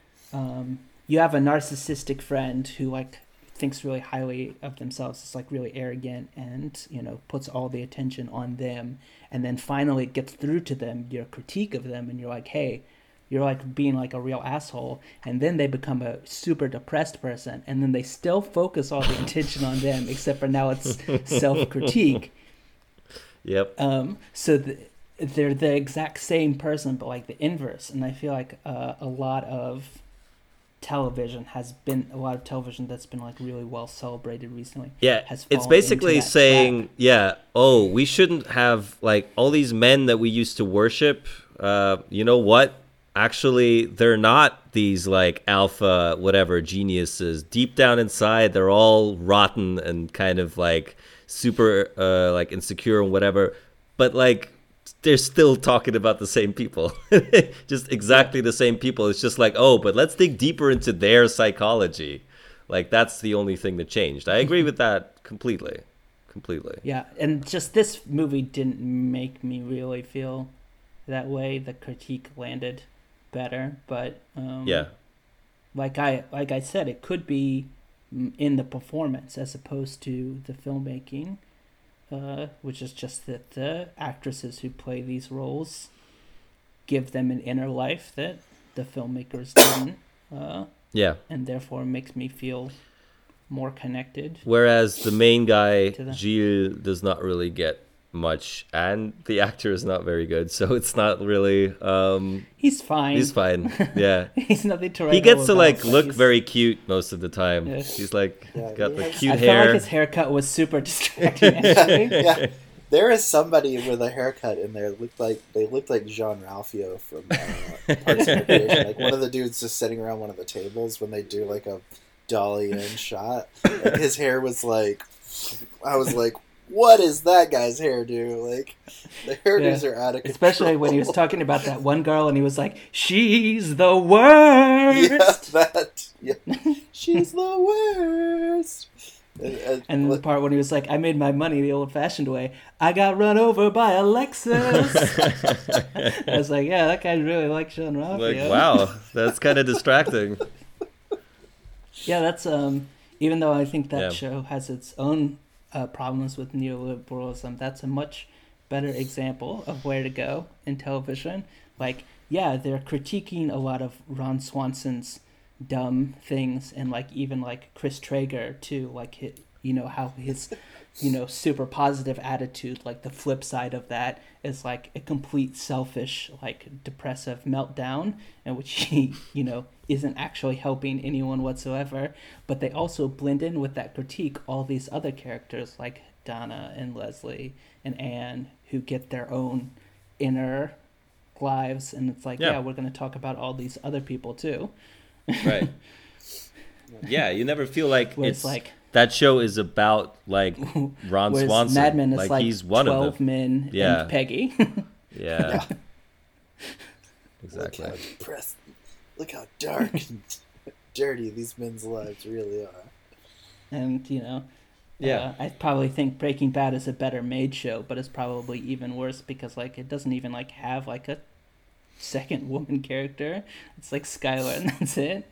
you have a narcissistic friend who like thinks really highly of themselves, is like really arrogant and, puts all the attention on them. And then finally it gets through to them, your critique of them, and you're like, hey, you're like being like a real asshole. And then they become a super depressed person. And then they still focus all the attention on them, except for now it's self-critique. Yep. So they're the exact same person, but like the inverse. And I feel like a lot of television that's been like really well celebrated recently. Yeah, has it's fallen basically into that saying, trap. we shouldn't have like all these men that we used to worship. You know what? Actually, they're not these like alpha whatever geniuses. Deep down inside, they're all rotten and kind of like super like insecure and whatever. But like they're still talking about the same people. Just exactly the same people. It's just like, but let's dig deeper into their psychology. Like that's the only thing that changed. I agree with that completely. Yeah, and just this movie didn't make me really feel that way. The critique landed better, but like I said, it could be in the performance as opposed to the filmmaking, which is just that the actresses who play these roles give them an inner life that the filmmakers didn't. And therefore makes me feel more connected. Whereas the main guy, to them. Gilles, does not really get much, and the actor is not very good, so it's not really he's fine. Yeah. He's nothing to write He gets home to about, like but look he's- very cute most of the time. Yeah. He's like got the I cute I hair. felt like his haircut was super distracting actually. Yeah, there is somebody with a haircut in there that looked like Jean Ralphio from Parks and Recreation. Like one of the dudes just sitting around one of the tables when they do like a dolly in shot. Like his hair was like, I was like, what is that guy's hairdo? Like the hairdos are out of control. Especially when he was talking about that one girl and he was like, she's the worst. She's the worst. And the part when he was like, I made my money the old-fashioned way. I got run over by a Lexus. I was like, yeah, that guy really likes Jean Ralphio. Like, wow, that's kind of distracting. Yeah, that's even though I think that show has its own problems with neoliberalism, that's a much better example of where to go in television. Like, yeah, they're critiquing a lot of Ron Swanson's dumb things, and like even like Chris Traeger too, like how his super positive attitude, like the flip side of that is like a complete selfish, like depressive meltdown in which he isn't actually helping anyone whatsoever. But they also blend in with that critique all these other characters like Donna and Leslie and Anne, who get their own inner lives, and it's like, yeah we're going to talk about all these other people too. Right. Yeah, you never feel like it's like that show is about like Ron Swanson. Mad Men is like he's one 12 of them. men and Peggy. Yeah. Exactly. Look how depressed, look how dark and dirty these men's lives really are. And I probably think Breaking Bad is a better made show, but it's probably even worse because like it doesn't even like have like a second woman character. It's like Skylar and that's it.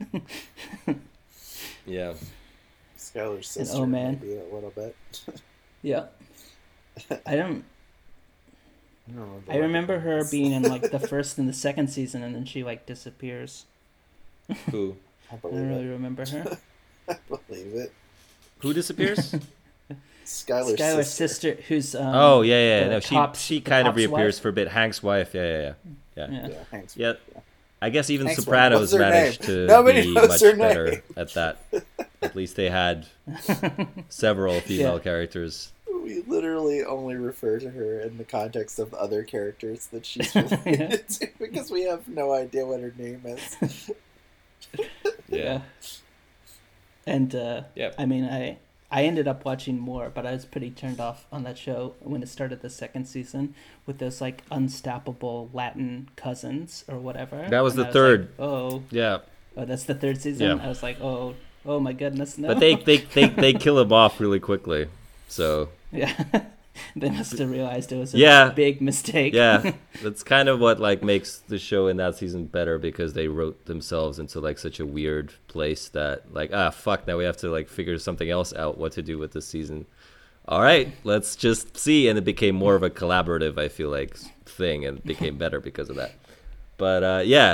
Yeah. Skylar's sister. And, oh man, maybe a little bit. Yeah. I remember her being in like the first and the second season, and then she like disappears. Who? I I believe don't really it. remember her. I believe it. Who disappears? Skylar's sister, who's Oh yeah. the No, cop's- she the kind of cop's reappears wife? for a bit. Hank's wife. Yeah. Yeah. Hanks. Yeah. I guess even Hank's wife. Sopranos What's her managed name? to Nobody be knows much her better name. at that. At least they had several female Yeah. characters. We literally only refer to her in the context of other characters that she's related to because we have no idea what her name is. Yeah. And Yep. I mean, I ended up watching more, but I was pretty turned off on that show when it started the second season with those like unstoppable Latin cousins or whatever. That was And the I third. like, oh, Yeah. Oh, that's the third season. Yeah. I was like, oh my goodness, no. But they kill him off really quickly. So yeah, they must have realized it was a Yeah. big mistake. yeah, that's kind of what like makes the show in that season better, because they wrote themselves into like such a weird place that like, fuck, now we have to like figure something else out what to do with this season. All right, let's just see. And it became more of a collaborative, I feel like, thing, and it became better because of that. But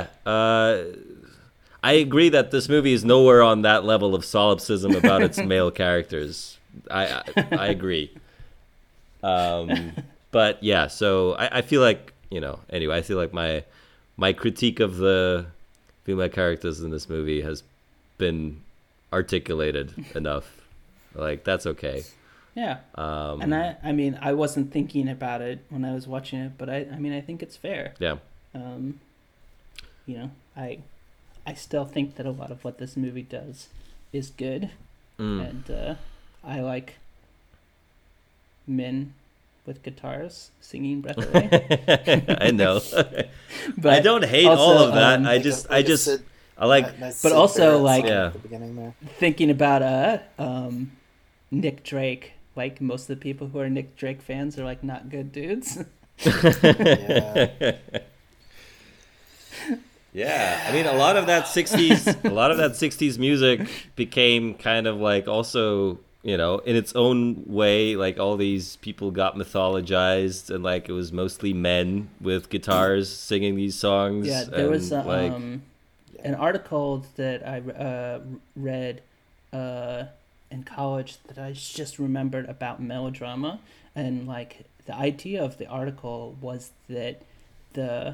I agree that this movie is nowhere on that level of solipsism about its male characters. I agree. But yeah, so I feel like, anyway, I feel like my critique of the female characters in this movie has been articulated enough. Like, that's okay. Yeah. And I mean, I wasn't thinking about it when I was watching it, but I mean, I think it's fair. Yeah. I still think that a lot of what this movie does is good, and I like men with guitars singing "Breath Away." I know, but I don't hate also, all of that. I like, but also, like, at the beginning there. thinking about Nick Drake. Like, most of the people who are Nick Drake fans are like not good dudes. Yeah. Yeah, I mean, a lot of that '60s music became kind of like also, in its own way, like all these people got mythologized, and like it was mostly men with guitars singing these songs. Yeah, there was like, an article that I read in college that I just remembered about melodrama, and like the idea of the article was that the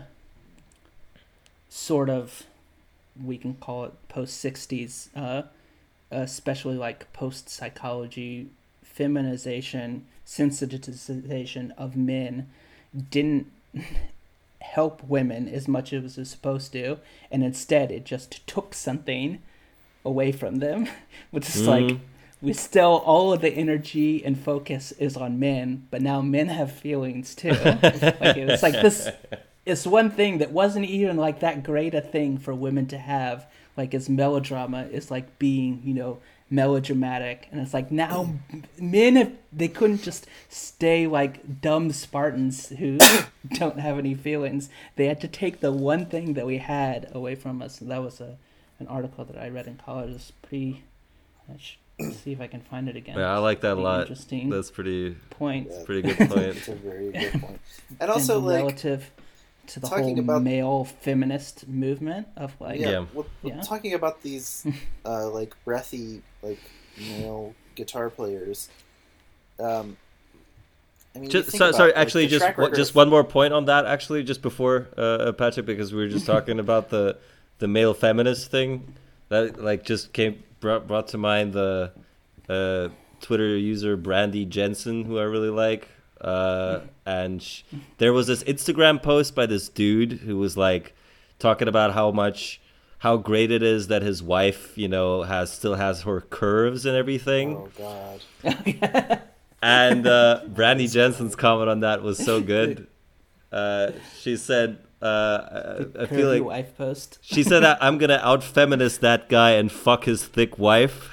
sort of, we can call it post-60s, especially like post-psychology, feminization, sensitization of men didn't help women as much as it was supposed to, and instead it just took something away from them, which is like, we still, all of the energy and focus is on men, but now men have feelings too. Like, it was like this. It's one thing that wasn't even like that great a thing for women to have, like, as melodrama, is like being, melodramatic. And it's like, now men, they couldn't just stay like dumb Spartans who don't have any feelings. They had to take the one thing that we had away from us. And that was an article that I read in college. It's pretty, let's see if I can find it again. Yeah, I like that a lot. Interesting. That's pretty point. It's a pretty good point. It's a very good point. And also, and like, relative to the talking whole about male feminist movement of like, talking about these like breathy, like, male guitar players. I mean, actually, just one more point on that. Actually, just before Patrick, because we were just talking about the male feminist thing, that like just brought to mind the Twitter user Brandy Jensen, who I really like. And there was this Instagram post by this dude who was like talking about how great it is that his wife, still has her curves and everything. Oh God. And Brandy Jensen's comment on that was so good. She said, I feel like wife post. She said that I'm gonna out feminist that guy and fuck his thick wife.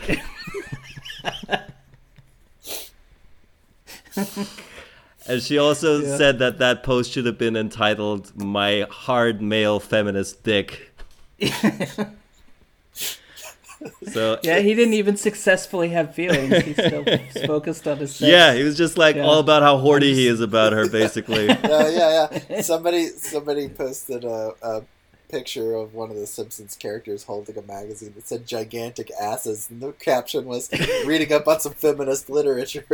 And she also said that post should have been entitled "My Hard Male Feminist Dick." So yeah, he didn't even successfully have feelings. He's still focused on his sex. Yeah, he was just like all about how horny he is about her, basically. Yeah. Somebody posted a picture of one of the Simpsons characters holding a magazine that said "gigantic asses," and the caption was "reading up on some feminist literature."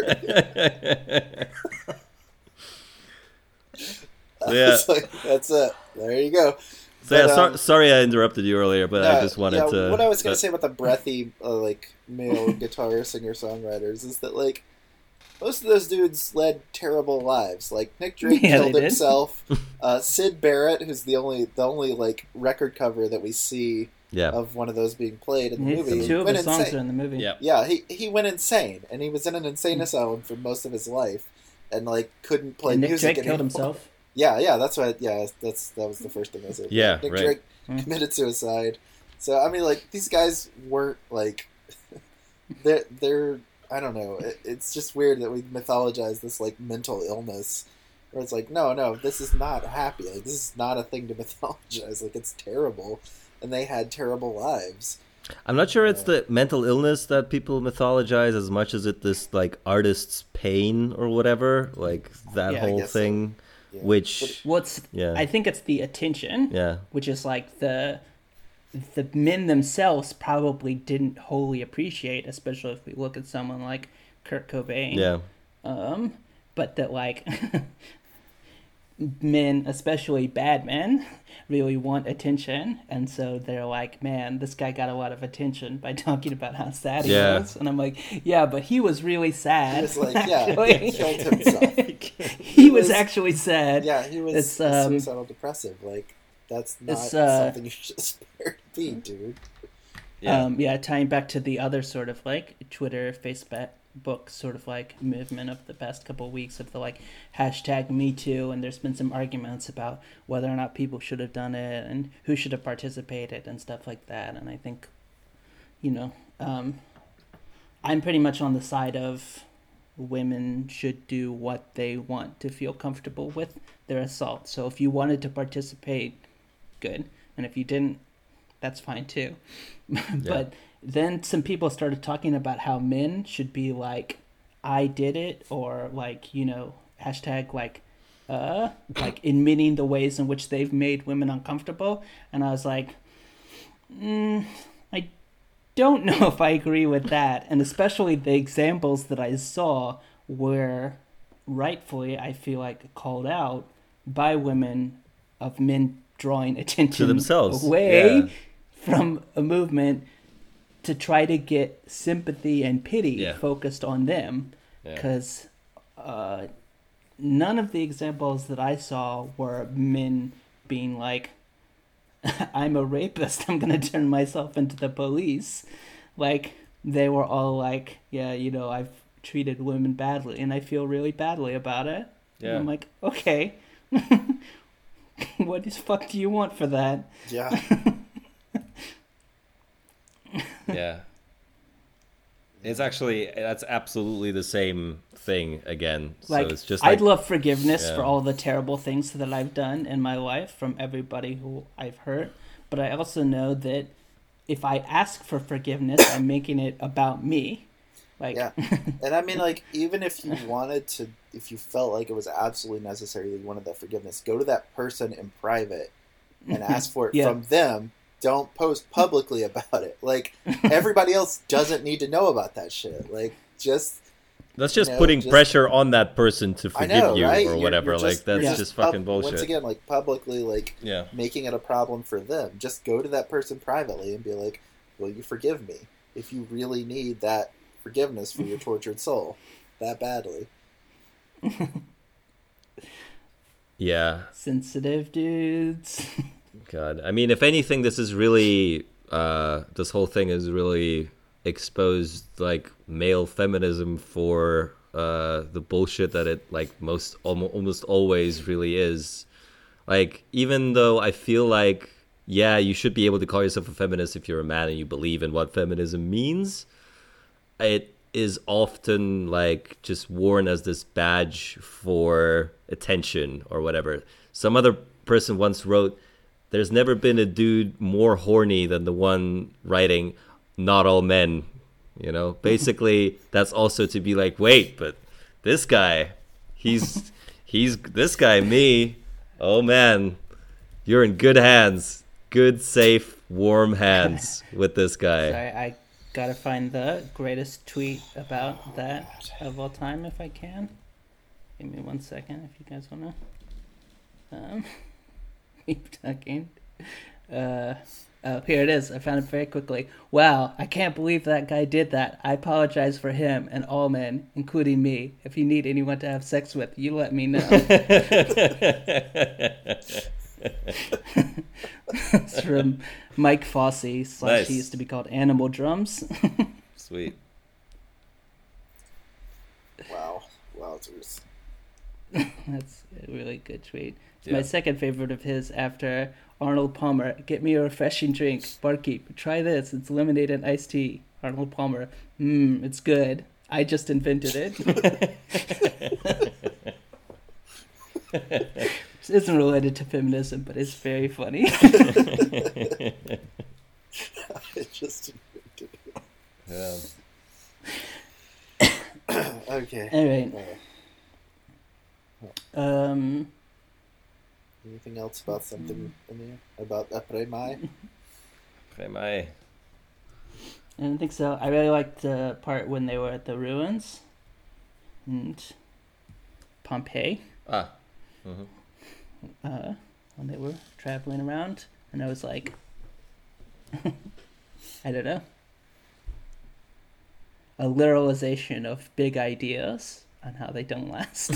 Yeah, like, that's it. There you go. So but, sorry I interrupted you earlier, but I just wanted to. What I was going to say about the breathy, like, male guitar singer-songwriters is that, like, most of those dudes led terrible lives. Like, Nick Drake killed himself. Syd Barrett, who's the only like record cover that we see of one of those being played in the movie. Two of the songs are in the movie. Yeah, he went insane, and he was in an insane asylum for most of his life, and like couldn't play and Nick music Drake killed himself. Yeah, that's what. Yeah, that was the first thing I said. Yeah, Nick right. Drake committed suicide, So I mean, like, these guys weren't like they're I don't know. It's just weird that we mythologize this like mental illness, where it's like, no, this is not happy. Like, this is not a thing to mythologize. Like, it's terrible, and they had terrible lives. I'm not sure it's the mental illness that people mythologize as much as it this like artist's pain or whatever, like that whole thing, Yeah. which I think it's the attention, yeah, which is like the men themselves probably didn't wholly appreciate, especially if we look at someone like Kurt Cobain. yeah, But that like men, especially bad men, really want attention, and so they're like, man, this guy got a lot of attention by talking about how sad he was. And I'm like, yeah, but he was really sad. He was like, he killed himself. he was actually sad. Yeah, he was suicidal depressive. Like, that's not something you should aspire to be, dude. Tying back to the other sort of like Twitter, Facebook sort of like movement of the past couple of weeks of the like hashtag Me Too, and there's been some arguments about whether or not people should have done it and who should have participated and stuff like that. And I think, I'm pretty much on the side of women should do what they want to feel comfortable with their assault. So if you wanted to participate, good, and if you didn't, that's fine too. But then some people started talking about how men should be like, I did it, or like, hashtag like admitting the ways in which they've made women uncomfortable. And I was like, I don't know if I agree with that. And especially the examples that I saw were rightfully, I feel like, called out by women of men drawing attention to themselves away from a movement to try to get sympathy and pity focused on them, because none of the examples that I saw were men being like, I'm a rapist, I'm going to turn myself into the police. Like, they were all like, I've treated women badly and I feel really badly about it. Yeah. And I'm like, okay, what the fuck do you want for that? Yeah. Yeah. That's absolutely the same thing again. Like, so it's just I'd love forgiveness for all the terrible things that I've done in my life from everybody who I've hurt. But I also know that if I ask for forgiveness, I'm making it about me. Like, yeah. And I mean, like, even if you if you felt like it was absolutely necessary that you wanted that forgiveness, go to that person in private and ask for it from them. Don't post publicly about it. Like, everybody else doesn't need to know about that shit. Like, that's just putting pressure on that person to forgive you, right? Or whatever. That's just fucking bullshit. Once again, like, publicly, like, making it a problem for them. Just go to that person privately and be like, will you forgive me if you really need that forgiveness for your tortured soul that badly? Yeah. Sensitive dudes. God, I mean, if anything, this is really, this whole thing has really exposed, like, male feminism for the bullshit that it, like, almost always really is. Like, even though I feel like, you should be able to call yourself a feminist if you're a man and you believe in what feminism means, it is often, like, just worn as this badge for attention or whatever. Some other person once wrote, there's never been a dude more horny than the one writing, not all men, Basically, that's also to be like, wait, but this guy, he's this guy, me, oh man, you're in good hands. Good, safe, warm hands with this guy. Sorry, I gotta find the greatest tweet about that of all time if I can. Give me 1 second if you guys wanna keep talking. Here it is. I found it very quickly. Wow, I can't believe that guy did that. I apologize for him and all men, including me. If you need anyone to have sex with, you let me know. It's from Mike Fossey / Nice. He used to be called Animal Drums. Sweet. Wow. Wowzers. That's a really good tweet. It's Yeah. my second favorite of his after Arnold Palmer. Get me a refreshing drink. Barkeep, try this. It's lemonade and iced tea. Arnold Palmer. It's good. I just invented it. This isn't related to feminism, but it's very funny. I just Yeah. okay. Anyway. Anything else about something in there about après mai? Am I? I don't think so. I really liked the part when they were at the ruins and Pompeii. Ah. Mm-hmm. When they were traveling around, and I was like, I don't know, a literalization of big ideas and how they don't last.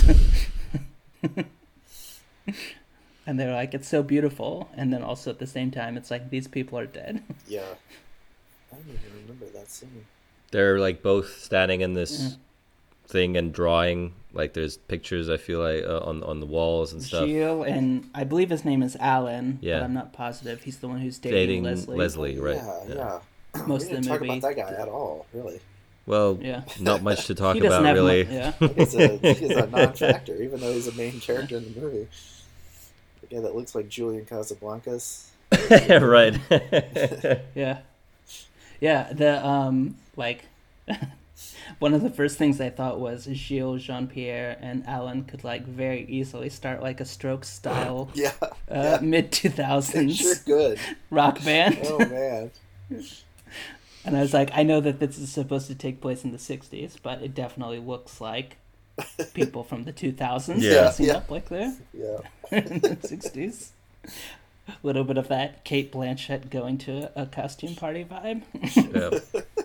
And they're like, it's so beautiful, and then also at the same time, it's like these people are dead. Yeah. I don't even remember that scene. They're like both standing in this thing and drawing. Like there's pictures. I feel like on the walls and stuff. Gilles, and I believe his name is Alan, Yeah. but I'm not positive. He's the one who's dating Leslie. right? Yeah. Most We of didn't the talk movie. about that guy at all, really. Well, Yeah. not much to talk He doesn't about have really. yeah. He's a non-factor, even though he's a main character in the movie. The guy that looks like Julian Casablancas. Right. Yeah. Yeah, the like one of the first things I thought was Gilles, Jean-Pierre, and Alan could like very easily start like a Strokes style Yeah. mid Sure 2000s good. rock band. Oh, man. And I was like, I know that this is supposed to take place in the 60s, but it definitely looks like people from the 2000s Yeah. dressing Yeah. up like there Yeah. in the 60s. A little bit of that Kate Blanchett going to a costume party vibe. Yeah.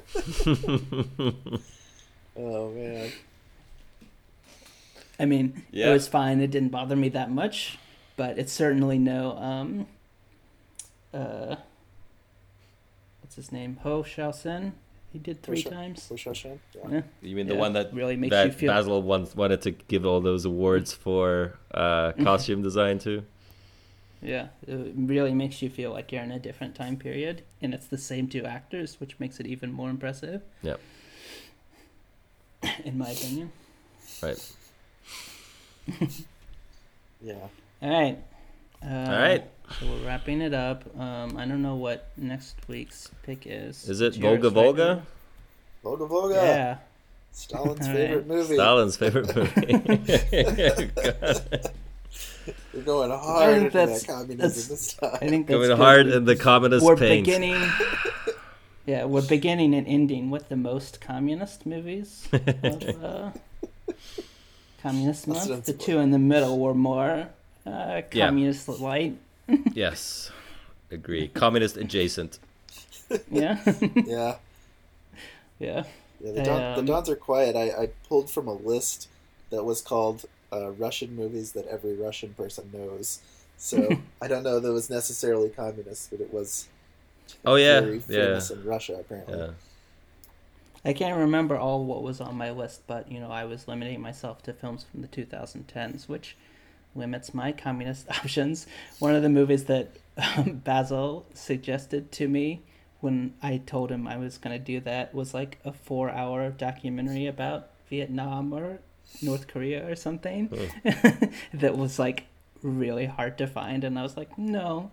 Oh, man. I mean, Yeah. it was fine. It didn't bother me that much, but it's certainly no what's his name? Ho Xiaosen. He did three times. Wushashan? Yeah. Yeah. You mean the Yeah, one that really makes that you feel Basil wanted to give all those awards for costume design to? Yeah, it really makes you feel like you're in a different time period, and it's the same two actors, which makes it even more impressive. Yeah. In my opinion. Right. Yeah. All right. All right. So we're wrapping it up. I don't know what next week's pick is. Is it It's yours, Volga right? Volga? Volga Volga. Yeah. Stalin's All favorite right. movie. Stalin's favorite movie. We're going hard into that that's- communism this time. I think that's Going good. hard in the communist We're paint. beginning. Yeah, we're beginning and ending with the most communist movies of Communist Month. The Ostensibly. two in the middle were more communist light. Yes. Agree. Communist adjacent. Yeah. Yeah. Yeah. Yeah, the Dons are quiet. I pulled from a list that was called Russian movies that every Russian person knows. So I don't know that it was necessarily communist, but it was Oh yeah. very Yeah. famous in Russia, apparently. Yeah. I can't remember all what was on my list, but I was limiting myself to films from the 2010s, which limits my communist options. One of the movies that Basil suggested to me when I told him I was going to do that was like a 4-hour documentary about Vietnam or North Korea or something that was like really hard to find, and I was like, no.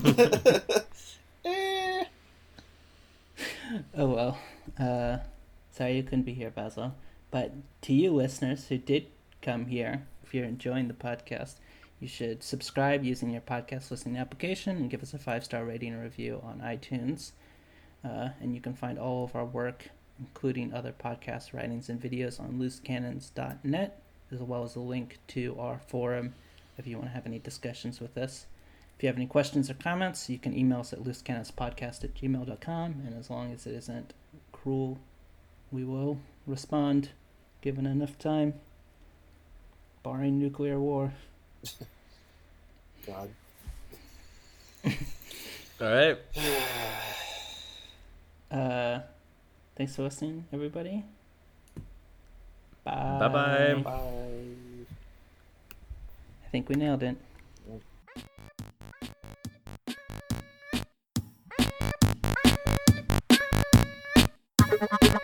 Oh well. Sorry you couldn't be here, Basil. But to you listeners who did come here, if you're enjoying the podcast, you should subscribe using your podcast listening application and give us a 5-star rating and review on iTunes. And you can find all of our work, including other podcast writings and videos, on loosecannons.net, as well as a link to our forum if you want to have any discussions with us. If you have any questions or comments, you can email us at loosecannonspodcast@gmail.com, and as long as it isn't cruel, we will respond, given enough time, barring nuclear war. God. All right. Thanks for listening, everybody. Bye. Bye-bye. Bye. I think we nailed it.